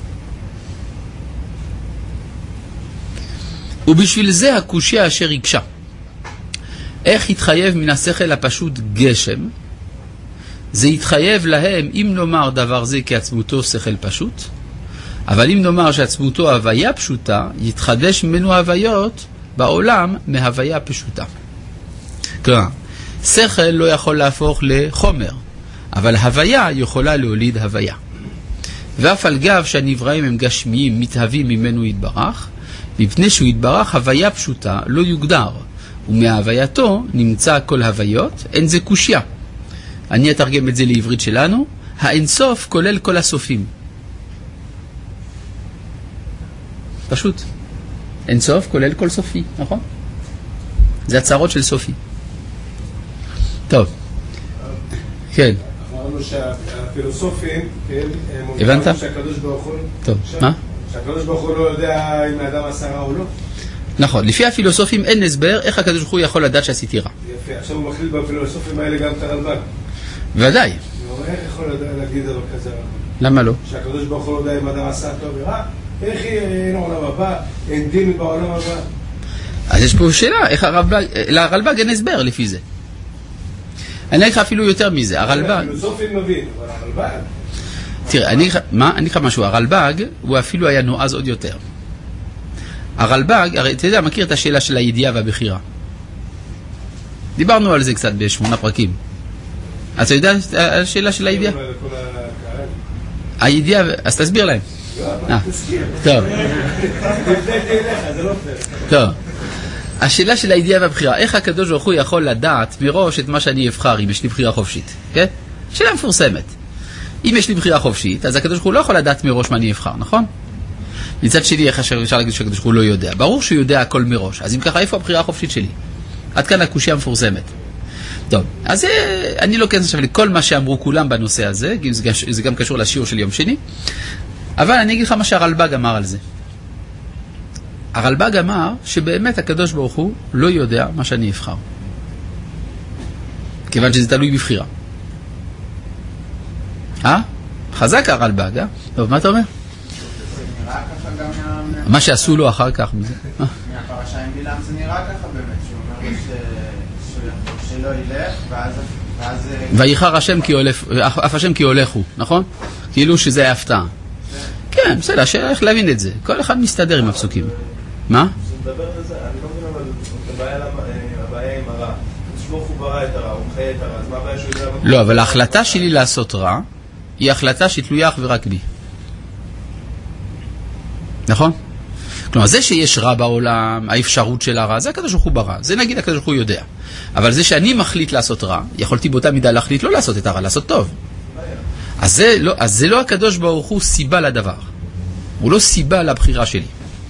ובשביל זה הקושיה אשר יקשה. איך יתחייב מן השכל הפשוט גשם? זה יתחייב להם אם נאמר דבר זה כעצמותו שכל פשוט, אבל אם נאמר שעצמותו הוויה פשוטה, יתחדש ממנו הוויות בעולם מהוויה פשוטה. כלומר, שכל לא יכול להפוך לחומר, אבל הוויה יכולה להוליד הוויה. ואף על גב שהנבראים הם גשמיים מתהווים ממנו יתברך, מפני שהוא יתברך הוויה פשוטה לא יוגדר, ומההווייתו נמצא כל הוויות, אין זה קושיה. אני אתרגם את זה לעברית שלנו, האינסוף כולל כל הסופים. פשוט. אינסוף כולל כל סופי, נכון? זה הצהרות של סופי. טוב. כן. אמרנו שהפילוסופים, הבנת? שהקדוש ברוך הוא... טוב, מה? שהקדוש ברוך הוא לא יודע אם האדם עשה רע או לא. נכון, לפי הפילוסופים אין הסבר איך הקדוש ברוך הוא יכול לדעת שעשיתי רע. יפה, עכשיו הוא מכליל בפילוסופים האלה גם את הרלב"ג. ודאי. איך יכול להגיד דבר כזה? למה לא? שהקדוש ברוך הוא לא יודע אם האדם עשה טוב ורע, איך אין עולם הבא, אין דין בעולם הבא. אז יש פה שאלה, איך הרלב"ג, לרלב"ג אין הסבר לפי זה. אני אגיד לך אפילו יותר מזה, הרלב"ג... הפילוסופים מבין, אבל הרלב"ג... תראה, אני אגיד לך משהו, הרלב"ג הוא אפילו היה נועז עוד יותר. הרלב"ג, הרי אתה יודע, מכיר את השאלה של הידיעה והבחירה. דיברנו על זה קצת בשמונה פרקים. אתה יודע את השאלה של הידיעה? הידיעה, אז תסביר להם. טוב. טוב. השאלה של הידיעה והבחירה, איך הקדוש ברוך הוא יכול לדעת מראש את מה שאני אבחר אם יש לי בחירה חופשית? כן? שאלה מפורסמת. אם יש לי בחירה חופשית, אז הקדוש ברוך הוא לא יכול לדעת מראש מה אני אבחר, נכון? מצד שני, איך אפשר להגיד שהקדוש ברוך הוא לא יודע? ברור שהוא יודע הכל מראש. אז אם ככה, איפה הבחירה החופשית שלי? עד כאן הקושיה המפורסמת. טוב, אז אני לא כנס עכשיו לכל מה שאמרו כולם בנושא הזה, זה גם קשור לשיעור של יום שני, אבל אני אגיד לך מה שהרלב"ג אמר על זה. הרלב"ג אמר שבאמת הקדוש ברוך הוא לא יודע מה שאני אבחר. כיוון שזה תלוי בבחירה. אה? חזק הרלב"ג, אה? טוב, מה אתה אומר? מה שעשו לו אחר כך מזה. מהפרשה עם בלעם זה נראה ככה באמת, שהוא אומר שלא ילך, ואז... ויחר השם כי הולך, אף השם כי הולך הוא, נכון? כאילו שזה היה הפתעה. כן, בסדר, השאלה איך להבין את זה. כל אחד מסתדר עם הפסוקים. מה? זה מדבר על זה, אני לא מבין, אבל הבעיה עם הרע. תשמוך הוא ברא את הרע, הוא מחיה את הרע, אז מה הבעיה שהוא יודע... לא, אבל ההחלטה שלי לעשות רע, היא החלטה שתלויה אך ורק בי. נכון? כלומר, זה שיש רע בעולם, האפשרות של הרע, זה הקדוש ברוך הוא ברא. זה נגיד הקדוש ברוך הוא יודע. אבל זה שאני מחליט לעשות רע, יכולתי באותה מידה להחליט לא לעשות את הרע, לעשות טוב. אז זה לא, אז זה לא הקדוש ברוך הוא סיבה לדבר. הוא לא סיבה לבחירה שלי.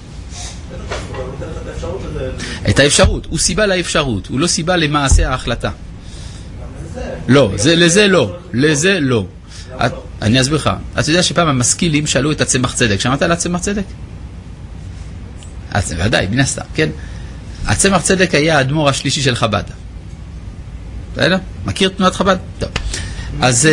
את האפשרות. הוא סיבה לאפשרות. הוא לא סיבה למעשה ההחלטה. לא, זה, לזה לא. לזה לא. אני אסביר לך. אתה יודע שפעם המשכילים שאלו את הצמח צדק. שמעת על הצמח צדק? ודאי, מן הסתם, כן? הצמח צדק היה האדמו"ר השלישי של חב"ד. בסדר? מכיר תנועת חב"ד? טוב. אז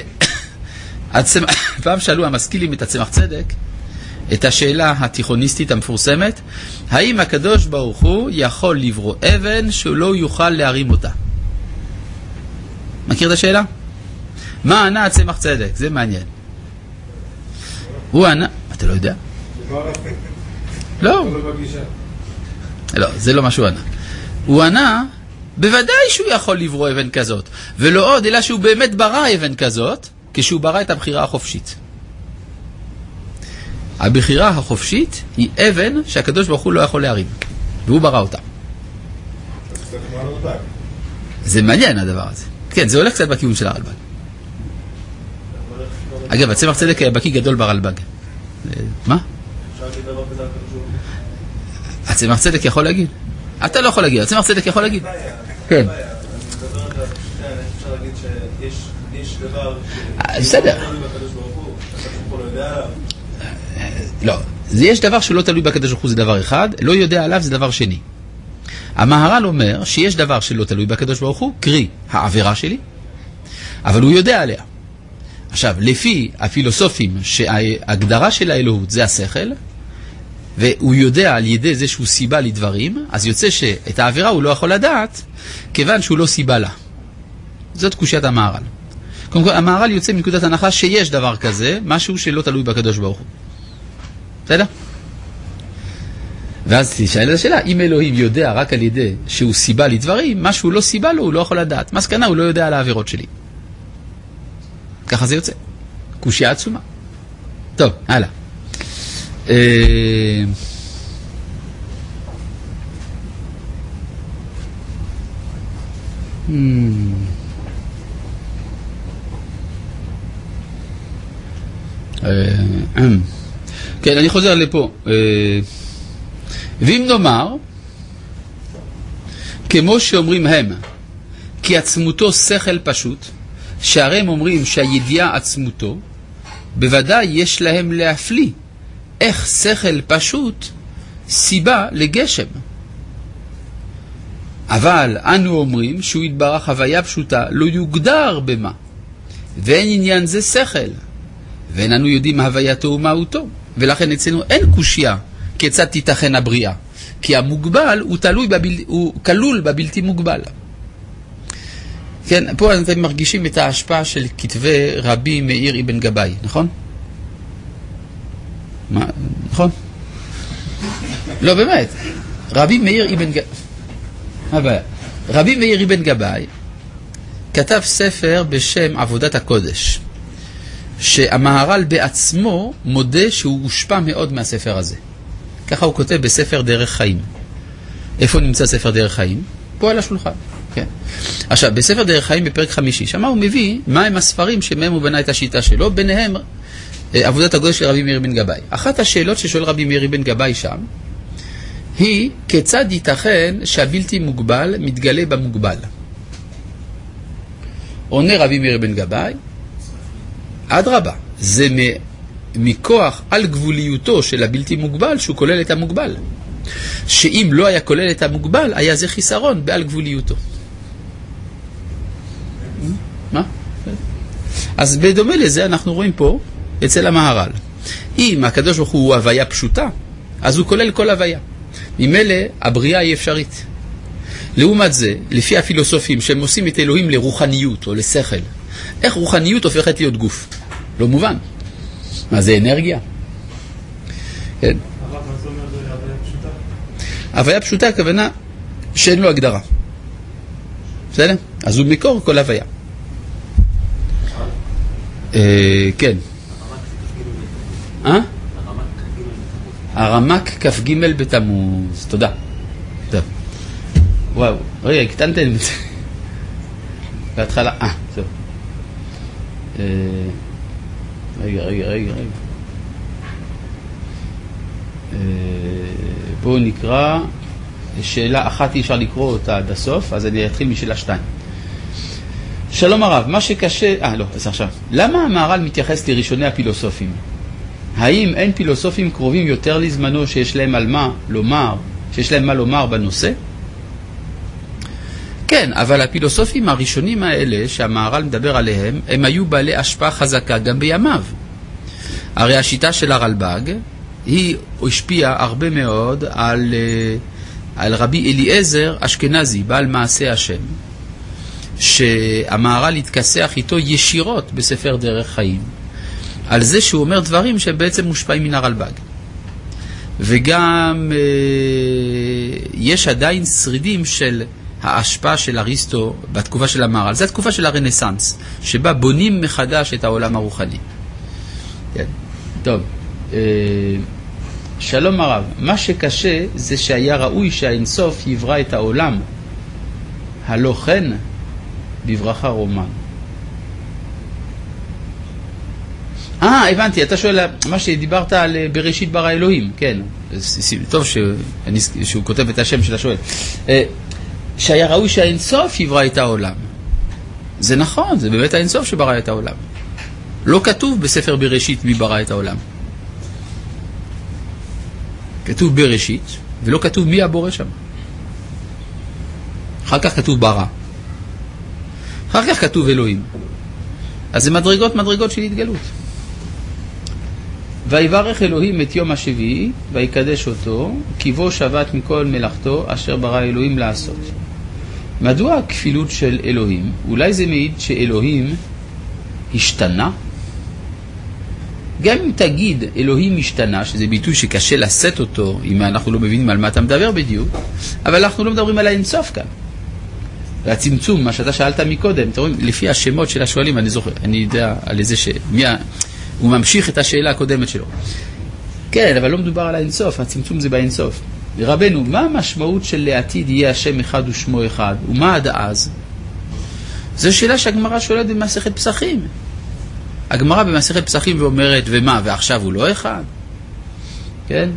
פעם שאלו המשכילים את הצמח צדק את השאלה התיכוניסטית המפורסמת, האם הקדוש ברוך הוא יכול לברוא אבן שהוא לא יוכל להרים אותה? מכיר את השאלה? מה ענה הצמח צדק? זה מעניין. הוא ענה, אתה לא יודע? לא. לא, זה לא מה שהוא ענה. הוא ענה, בוודאי שהוא יכול לברוא אבן כזאת, ולא עוד, אלא שהוא באמת ברא אבן כזאת, כשהוא ברא את הבחירה החופשית. הבחירה החופשית היא אבן שהקדוש ברוך הוא לא יכול להרים, והוא ברא אותה. זה מעניין הדבר הזה. כן, זה הולך קצת בכיוון של הרלב"ג. אגב, הצמח צדק היה בקי גדול ברלב"ג. מה? הצמח צדק יכול להגיד? אתה לא יכול להגיד, הצמח צדק יכול להגיד. כן. אפשר להגיד שיש דבר בסדר. לא, יש דבר שלא תלוי בקדוש ברוך הוא, זה דבר אחד, לא יודע עליו זה דבר שני. המהר"ל אומר שיש דבר שלא תלוי בקדוש ברוך הוא, קרי העבירה שלי, אבל הוא יודע עליה. עכשיו, לפי הפילוסופים שההגדרה של האלוהות זה השכל, והוא יודע על ידי זה שהוא סיבה לדברים, אז יוצא שאת העבירה הוא לא יכול לדעת, כיוון שהוא לא סיבה לה. זאת קושיית המהר"ל. קודם כל, המהר"ל יוצא מנקודת הנחה שיש דבר כזה, משהו שלא תלוי בקדוש ברוך הוא. בסדר? ואז תשאל את השאלה, אם אלוהים יודע רק על ידי שהוא סיבה לדברים, מה שהוא לא סיבה לו, הוא לא יכול לדעת. מסקנה, הוא לא יודע על העבירות שלי. ככה זה יוצא. קושיה עצומה. טוב, הלאה. אה... Hmm. כן, אני חוזר לפה. ואם נאמר, כמו שאומרים הם, כי עצמותו שכל פשוט, שהרי הם אומרים שהידיעה עצמותו, בוודאי יש להם להפליא איך שכל פשוט סיבה לגשם. אבל אנו אומרים שהוא יתברך הוויה פשוטה לא יוגדר במה, ואין עניין זה שכל, ואין אנו יודעים הווייתו ומהותו, ולכן אצלנו אין קושיה כיצד תיתכן הבריאה, כי המוגבל הוא, תלוי בבל... הוא כלול בבלתי מוגבל. כן, פה אתם מרגישים את ההשפעה של כתבי רבי מאיר אבן גבאי, נכון? מה? נכון? לא, באמת. רבי מאיר אבן גבאי, מה הבעיה? רבי מאיר אבן גבאי כתב ספר בשם עבודת הקודש, שהמהר"ל בעצמו מודה שהוא הושפע מאוד מהספר הזה. ככה הוא כותב בספר דרך חיים. איפה נמצא ספר דרך חיים? פה על השולחן. כן. עכשיו, בספר דרך חיים בפרק חמישי, שמה הוא מביא מהם הספרים שמהם הוא בנה את השיטה שלו, ביניהם עבודת הקודש של רבי מאיר אבן גבאי. אחת השאלות ששואל רבי מאיר אבן גבאי שם, היא כיצד ייתכן שהבלתי מוגבל מתגלה במוגבל. עונה רבי מאיר אבן גבאי, אדרבה, זה מכוח על גבוליותו של הבלתי מוגבל שהוא כולל את המוגבל. שאם לא היה כולל את המוגבל, היה זה חיסרון בעל גבוליותו. מה? אז בדומה לזה אנחנו רואים פה אצל המהר"ל. אם הקדוש ברוך הוא הוויה פשוטה, אז הוא כולל כל הוויה. ממילא הבריאה היא אפשרית. לעומת זה, לפי הפילוסופים שהם עושים את אלוהים לרוחניות או לשכל, איך רוחניות הופכת להיות גוף? לא מובן. מה זה אנרגיה? כן. הרב, מה זה אומר זה הוויה פשוטה? הוויה פשוטה הכוונה שאין לו הגדרה. בסדר? אז הוא מקור כל הוויה. כן. אה? הרמק כף ג' בתמוז. תודה. טוב. וואו, רגע, הקטנתם את זה. בהתחלה, אה, טוב. רגע, רגע, רגע, רגע. בואו נקרא, שאלה אחת אי אפשר לקרוא אותה עד הסוף, אז אני אתחיל משאלה שתיים. שלום הרב, מה שקשה... אה, לא, אז עכשיו. למה המהר"ל מתייחס לראשוני הפילוסופים? האם אין פילוסופים קרובים יותר לזמנו שיש להם על מה לומר, שיש להם מה לומר בנושא? כן, אבל הפילוסופים הראשונים האלה שהמהר"ל מדבר עליהם, הם היו בעלי השפעה חזקה גם בימיו. הרי השיטה של הרלב"ג, היא השפיעה הרבה מאוד על, על רבי אליעזר אשכנזי, בעל מעשה השם, שהמהר"ל התכסח איתו ישירות בספר דרך חיים, על זה שהוא אומר דברים שהם בעצם מושפעים מן הרלב"ג. וגם יש עדיין שרידים של ההשפעה של אריסטו בתקופה של המהר"ל. זו התקופה של הרנסנס, שבה בונים מחדש את העולם הרוחני. כן. טוב, שלום הרב, מה שקשה זה שהיה ראוי שהאינסוף יברא את העולם, הלא כן בברכה רומן. אה, הבנתי, אתה שואל מה שדיברת על בראשית ברא אלוהים, כן, טוב שאני, שהוא כותב את השם של השואל. שהיה ראוי שהאינסוף יברא את העולם. זה נכון, זה באמת האינסוף שברא את העולם. לא כתוב בספר בראשית מי ברא את העולם. כתוב בראשית, ולא כתוב מי הבורא שם. אחר כך כתוב ברא. אחר כך כתוב אלוהים. אז זה מדרגות מדרגות של התגלות. ויברך אלוהים את יום השביעי, ויקדש אותו, כי בו שבת מכל מלאכתו, אשר ברא אלוהים לעשות. מדוע הכפילות של אלוהים? אולי זה מעיד שאלוהים השתנה? גם אם תגיד אלוהים השתנה, שזה ביטוי שקשה לשאת אותו, אם אנחנו לא מבינים על מה אתה מדבר בדיוק, אבל אנחנו לא מדברים על האינסוף כאן. והצמצום, מה שאתה שאלת מקודם, אתם רואים, לפי השמות של השואלים, אני זוכר, אני יודע על איזה ש... מי... הוא ממשיך את השאלה הקודמת שלו. כן, אבל לא מדובר על האינסוף, הצמצום זה באינסוף. רבנו, מה המשמעות של לעתיד יהיה השם אחד ושמו אחד, ומה עד אז? זו שאלה שהגמרא שואלת במסכת פסחים. הגמרא במסכת פסחים ואומרת, ומה, ועכשיו הוא לא אחד? כן?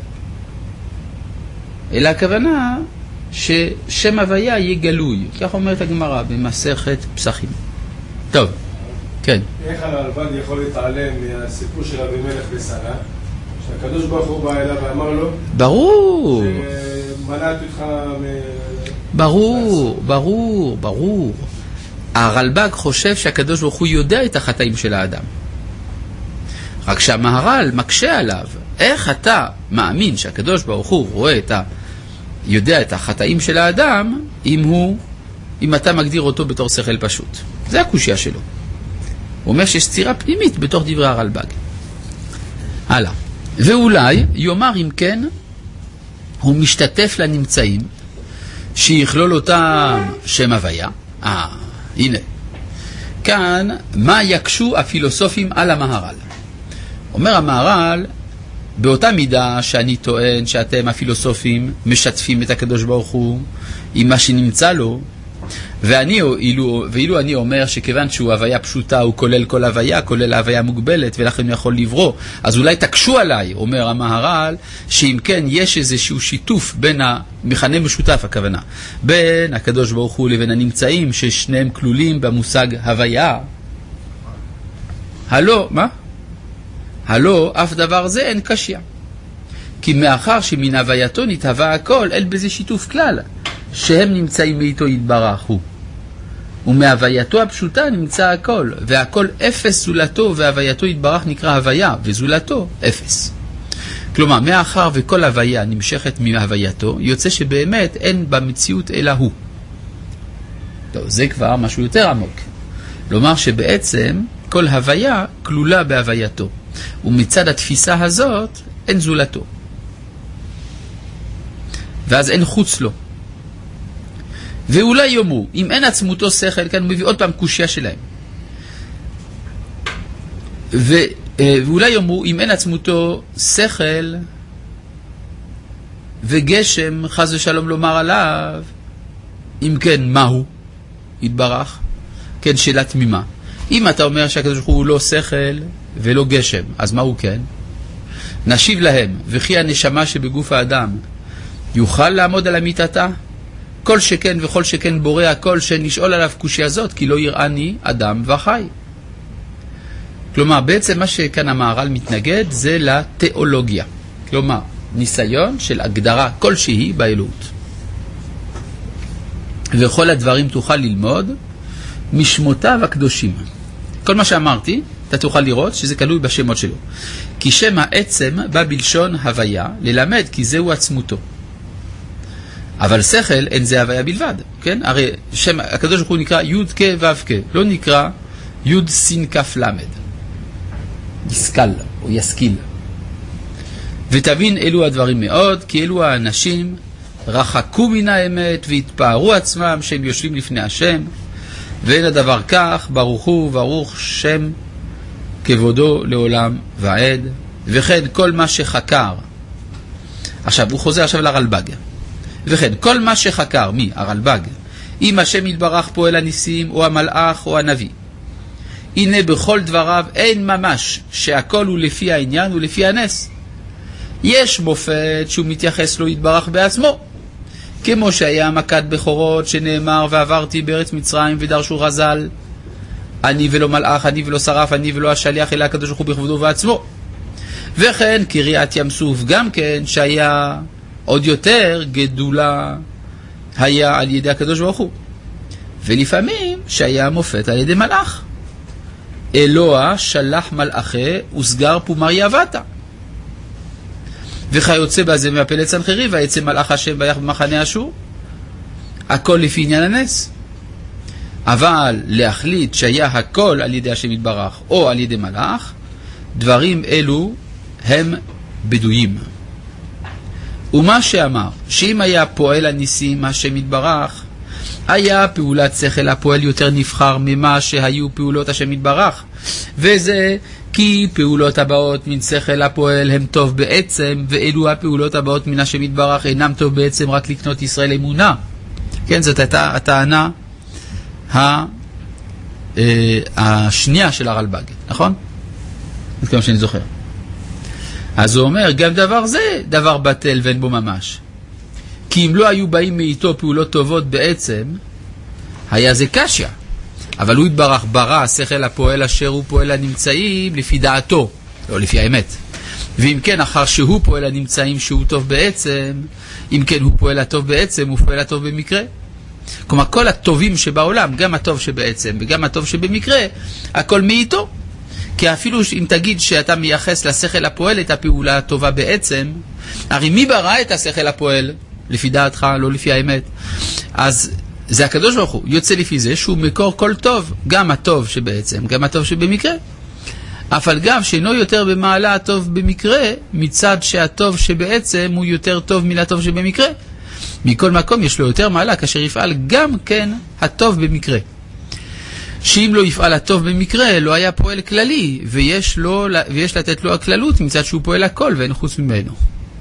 אלא הכוונה ששם הוויה יהיה גלוי. כך אומרת הגמרא במסכת פסחים. טוב, כן. איך הרלב"ג יכול להתעלם מהסיפור של אבימלך ושרה, שהקדוש ברוך הוא בא אליו ואמר לו, ברור. מנעתי אותך מ... ברור, ברור, ברור. הרלב"ג חושב שהקדוש ברוך הוא יודע את החטאים של האדם. רק שהמהר"ל מקשה עליו, איך אתה מאמין שהקדוש ברוך הוא רואה את ה... יודע את החטאים של האדם, אם הוא, אם אתה מגדיר אותו בתור שכל פשוט. זה הקושיה שלו. הוא אומר שיש סתירה פנימית בתוך דברי הרלב"ג. הלאה. ואולי יאמר אם כן, הוא משתתף לנמצאים, שיכלול אותם שם הוויה. אה, הנה. כאן, מה יקשו הפילוסופים על המהר"ל? אומר המהר"ל, באותה מידה שאני טוען שאתם הפילוסופים משתפים את הקדוש ברוך הוא עם מה שנמצא לו, ואני, ואילו, ואילו אני אומר שכיוון שהוא הוויה פשוטה, הוא כולל כל הוויה, כולל הוויה מוגבלת, ולכן הוא יכול לברוא, אז אולי תקשו עליי, אומר המהר"ל, שאם כן יש איזשהו שיתוף בין המכנה משותף, הכוונה, בין הקדוש ברוך הוא לבין הנמצאים, ששניהם כלולים במושג הוויה. הלא, מה? הלא, אף דבר זה אין קשיה. כי מאחר שמן הווייתו נתהווה הכל, אין בזה שיתוף כלל, שהם נמצאים מאיתו יתברך הוא. ומהווייתו הפשוטה נמצא הכל, והכל אפס זולתו, והווייתו יתברך נקרא הוויה, וזולתו אפס. כלומר, מאחר וכל הוויה נמשכת מהווייתו, יוצא שבאמת אין במציאות אלא הוא. טוב, זה כבר משהו יותר עמוק. כלומר שבעצם כל הוויה כלולה בהווייתו. ומצד התפיסה הזאת אין זולתו. ואז אין חוץ לו. ואולי יאמרו, אם אין עצמותו שכל, כאן הוא מביא עוד פעם קושיה שלהם. ו, ואולי יאמרו, אם אין עצמותו שכל וגשם, חס ושלום לומר עליו, אם כן, מהו? יתברך. כן, שאלה תמימה. אם אתה אומר שהקדוש ברוך הוא לא שכל ולא גשם, אז מה הוא כן? נשיב להם, וכי הנשמה שבגוף האדם יוכל לעמוד על המיטתה? כל שכן וכל שכן בורא הכל שנשאול עליו קושי הזאת, כי לא יראני אדם וחי. כלומר, בעצם מה שכאן המהר"ל מתנגד זה לתיאולוגיה. כלומר, ניסיון של הגדרה כלשהי באלוהות. וכל הדברים תוכל ללמוד משמותיו הקדושים. כל מה שאמרתי, אתה תוכל לראות שזה כלול בשמות שלו. כי שם העצם בא בלשון הוויה, ללמד כי זהו עצמותו. אבל שכל אין זה הוויה בלבד, כן? הרי שם הקדוש ברוך הוא נקרא י' כ' ו' כ', לא נקרא י' ס' כ' למד. יסקל או יסקיל. ותבין אלו הדברים מאוד, כי אלו האנשים רחקו מן האמת והתפארו עצמם שהם יושבים לפני השם, ואין הדבר כך, ברוך הוא ברוך שם כבודו לעולם ועד. וכן כל מה שחקר, עכשיו הוא חוזר עכשיו לרלב"ג, וכן כל מה שחקר, מי? הרלב"ג, אם השם יתברך פועל הניסים או המלאך או הנביא, הנה בכל דבריו אין ממש שהכל הוא לפי העניין ולפי הנס. יש מופת שהוא מתייחס לו יתברך בעצמו, כמו שהיה מכת בכורות שנאמר ועברתי בארץ מצרים ודרשו רזל, אני ולא מלאך, אני ולא שרף, אני ולא השליח, אלא הקדוש ברוך הוא בכבודו ועצמו. וכן קריאת ים סוף גם כן שהיה עוד יותר גדולה היה על ידי הקדוש ברוך הוא, ולפעמים שהיה מופת על ידי מלאך, אלוה שלח מלאכי וסגר פומר יבטה, וכיוצא בזה מהפלט סנחרי ויצא מלאך השם ביח במחנה אשור, הכל לפי עניין הנס. אבל להחליט שהיה הכל על ידי השם יתברך או על ידי מלאך, דברים אלו הם בדויים. ומה שאמר שאם היה פועל הניסים השם יתברך, היה פעולת שכל הפועל יותר נבחר ממה שהיו פעולות השם יתברך, וזה כי פעולות הבאות מן שכל הפועל הם טוב בעצם, ואלו הפעולות הבאות מן השם יתברך אינם טוב בעצם, רק לקנות ישראל אמונה. כן, זאת הייתה הטענה השנייה של הרלב"ג, נכון? זה כמו שאני זוכר. אז הוא אומר, גם דבר זה דבר בטל ואין בו ממש. כי אם לא היו באים מאיתו פעולות טובות בעצם, היה זה קשיה. אבל הוא יתברך ברא שכל הפועל אשר הוא פועל הנמצאים לפי דעתו, לא לפי האמת. ואם כן, אחר שהוא פועל הנמצאים שהוא טוב בעצם, אם כן הוא פועל הטוב בעצם, הוא פועל הטוב במקרה. כלומר, כל הטובים שבעולם, גם הטוב שבעצם וגם הטוב שבמקרה, הכל מאיתו. כי אפילו אם תגיד שאתה מייחס לשכל הפועל את הפעולה הטובה בעצם, הרי מי ברא את השכל הפועל? לפי דעתך, לא לפי האמת. אז זה הקדוש ברוך הוא, יוצא לפי זה שהוא מקור כל טוב, גם הטוב שבעצם, גם הטוב שבמקרה. אף על גב שאינו יותר במעלה הטוב במקרה, מצד שהטוב שבעצם הוא יותר טוב מן הטוב שבמקרה. מכל מקום יש לו יותר מעלה כאשר יפעל גם כן הטוב במקרה. שאם לא יפעל הטוב במקרה, לא היה פועל כללי, ויש, לו, ויש לתת לו הכללות מצד שהוא פועל הכל ואין חוץ ממנו.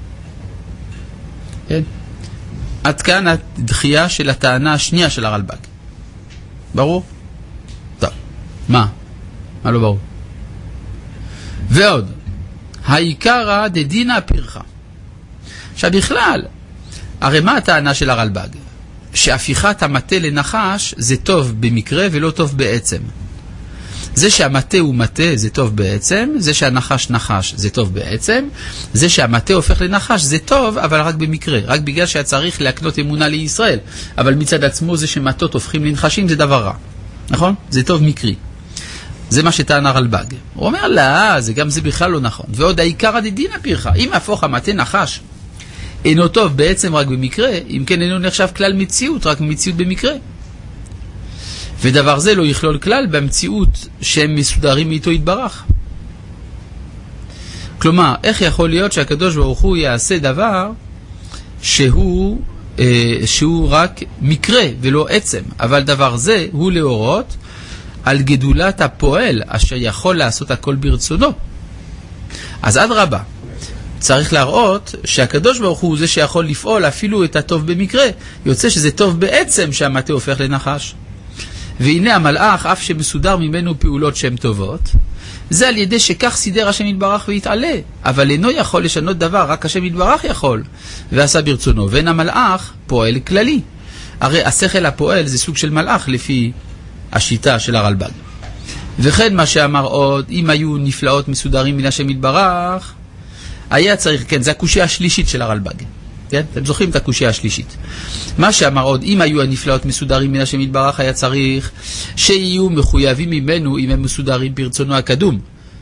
כן? עד כאן הדחייה של הטענה השנייה של הרלב"ג. ברור? טוב. מה? מה לא ברור? ועוד, העיקרא דדינא פירחא. עכשיו בכלל, הרי מה הטענה של הרלב"ג? שהפיכת המטה לנחש זה טוב במקרה ולא טוב בעצם. זה שהמטה הוא מטה זה טוב בעצם, זה שהנחש נחש זה טוב בעצם, זה שהמטה הופך לנחש זה טוב אבל רק במקרה, רק בגלל שצריך להקנות אמונה לישראל, אבל מצד עצמו זה שמטות הופכים לנחשים זה דבר רע, נכון? זה טוב מקרי. זה מה שטען הרלב"ג. הוא אומר לא, זה גם זה בכלל לא נכון. ועוד העיקרא דדינא פירחא, אם הפוך המטה נחש אינו טוב בעצם רק במקרה, אם כן אינו נחשב כלל מציאות, רק מציאות במקרה. ודבר זה לא יכלול כלל במציאות שהם מסודרים מאיתו יתברך. כלומר, איך יכול להיות שהקדוש ברוך הוא יעשה דבר שהוא, אה, שהוא רק מקרה ולא עצם, אבל דבר זה הוא להורות על גדולת הפועל אשר יכול לעשות הכל ברצונו. אז עד רבה, צריך להראות שהקדוש ברוך הוא זה שיכול לפעול אפילו את הטוב במקרה. יוצא שזה טוב בעצם שהמטה הופך לנחש. והנה המלאך, אף שמסודר ממנו פעולות שהן טובות, זה על ידי שכך סידר השם יתברך והתעלה. אבל אינו יכול לשנות דבר, רק השם יתברך יכול, ועשה ברצונו. ואין המלאך פועל כללי. הרי השכל הפועל זה סוג של מלאך לפי השיטה של הרלב"ג. וכן מה שאמר עוד, אם היו נפלאות מסודרים מן השם יתברך, היה צריך, כן, זה הקושיה השלישית של הרלב"ג. כן? אתם זוכרים את הקושיה השלישית. מה שאמר עוד, אם היו הנפלאות מסודרים מן השם יתברך, היה צריך שיהיו מחויבים ממנו אם הם מסודרים ברצונו הקדום.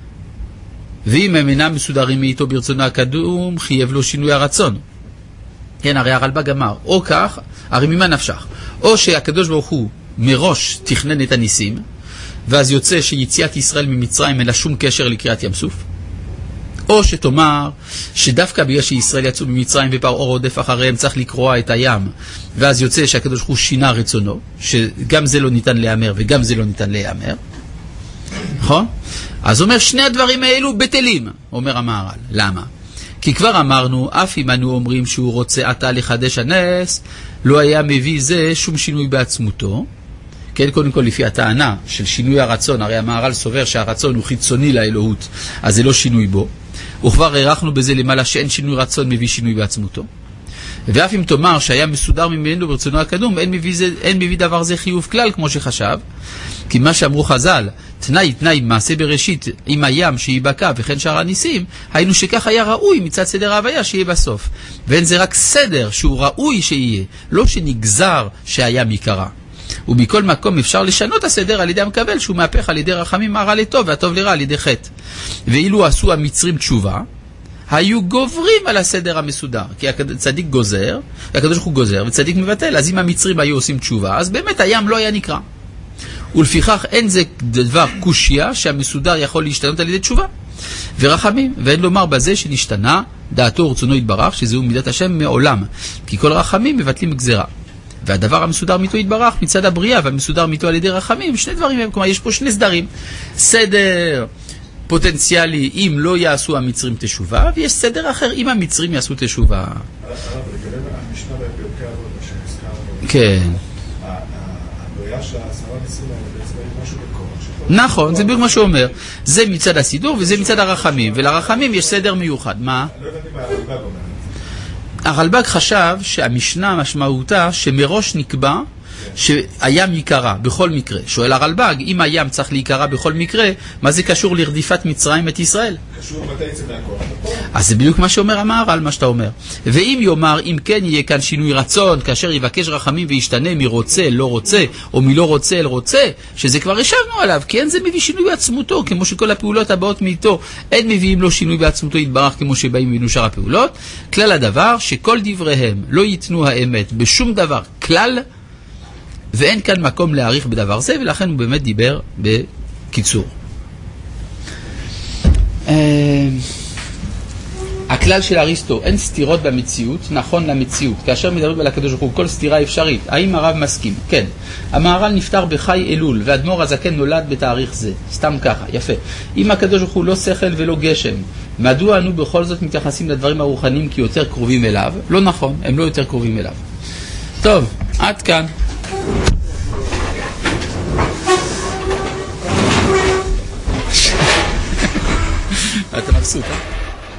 ואם הם אינם מסודרים מאיתו ברצונו הקדום, חייב לו שינוי הרצון. כן, הרי הרלב"ג אמר, או כך, הרי ממה נפשך? או שהקדוש ברוך הוא מראש תכנן את הניסים, ואז יוצא שיציאת ישראל ממצרים אין לה שום קשר לקריאת ים סוף, או שתאמר שדווקא בגלל שישראל יצאו ממצרים ופרעה רודף אחריהם צריך לקרוע את הים, ואז יוצא שהקדוש ברוך הוא שינה רצונו, שגם זה לא ניתן להיאמר וגם זה לא ניתן להיאמר. נכון? אז אומר שני הדברים האלו בטלים, אומר המהר"ל. למה? כי כבר אמרנו, אף אם אנו אומרים שהוא רוצה עתה לחדש הנס, לא היה מביא זה שום שינוי בעצמותו. כן, קודם כל לפי הטענה של שינוי הרצון, הרי המהר"ל סובר שהרצון הוא חיצוני לאלוהות, אז זה לא שינוי בו. וכבר ערכנו בזה למעלה שאין שינוי רצון מביא שינוי בעצמותו. ואף אם תאמר שהיה מסודר ממנו ברצונו הקדום, אין מביא, זה, אין מביא דבר זה חיוב כלל כמו שחשב. כי מה שאמרו חז"ל, תנאי תנאי מעשה בראשית עם הים שיבקע וכן שאר הניסים, היינו שכך היה ראוי מצד סדר ההוויה שיהיה בסוף. ואין זה רק סדר שהוא ראוי שיהיה, לא שנגזר שהים יקרה. ומכל מקום אפשר לשנות הסדר על ידי המקבל שהוא מהפך על ידי רחמים הרע לטוב והטוב לרע על ידי חטא. ואילו עשו המצרים תשובה, היו גוברים על הסדר המסודר, כי הצדיק גוזר, הקדוש ברוך הוא גוזר וצדיק מבטל. אז אם המצרים היו עושים תשובה, אז באמת הים לא היה נקרא. ולפיכך אין זה דבר קושיה שהמסודר יכול להשתנות על ידי תשובה ורחמים, ואין לומר בזה שנשתנה דעתו ורצונו יתברך, שזהו מידת השם מעולם, כי כל רחמים מבטלים גזרה. והדבר המסודר מיתו יתברך מצד הבריאה והמסודר מיתו על ידי רחמים, שני דברים הם, כלומר יש פה שני סדרים. סדר פוטנציאלי אם לא יעשו המצרים תשובה, ויש סדר אחר אם המצרים יעשו תשובה. המשנה בפרקי אבות שהזכרנו, כן. הבריאה של העשרה ניסים האלה בעצם היה משהו בקורח. נכון, זה בדיוק מה שהוא אומר. זה מצד הסידור וזה מצד הרחמים, ולרחמים יש סדר מיוחד. מה? לא הבנתי מה הרלב"ג אומר. הרלב"ג חשב שהמשנה משמעותה שמראש נקבע שהים יקרה בכל מקרה. שואל הרלב"ג, אם הים צריך להיקרא בכל מקרה, מה זה קשור לרדיפת מצרים את ישראל? קשור מתי יצא מהכוח. אז זה בדיוק מה שאומר המהר"ל, מה שאתה אומר. ואם יאמר, אם כן יהיה כאן שינוי רצון, כאשר יבקש רחמים וישתנה מרוצה לא רוצה, או מלא רוצה אל רוצה, שזה כבר ישבנו עליו, כי אין זה מביא שינוי בעצמותו, כמו שכל הפעולות הבאות מאיתו, אין מביאים לו שינוי בעצמותו יתברך, כמו שבאים מבינו שאר הפעולות. כלל הדבר, שכל דבריהם לא ייתנו האמת בשום דבר כלל, ואין כאן מקום להאריך בדבר זה, ולכן הוא באמת דיבר בקיצור. הכלל של אריסטו, אין סתירות במציאות, נכון למציאות. כאשר מדברים על הקדוש ברוך הוא, כל סתירה אפשרית. האם הרב מסכים? כן. המהר"ל נפטר בחי אלול, והאדמו"ר הזקן נולד בתאריך זה. סתם ככה, יפה. אם הקדוש ברוך הוא לא שכל ולא גשם, מדוע אנו בכל זאת מתייחסים לדברים הרוחניים כי יותר קרובים אליו? לא נכון, הם לא יותר קרובים אליו. טוב, עד כאן. אתה מבסוט, אה?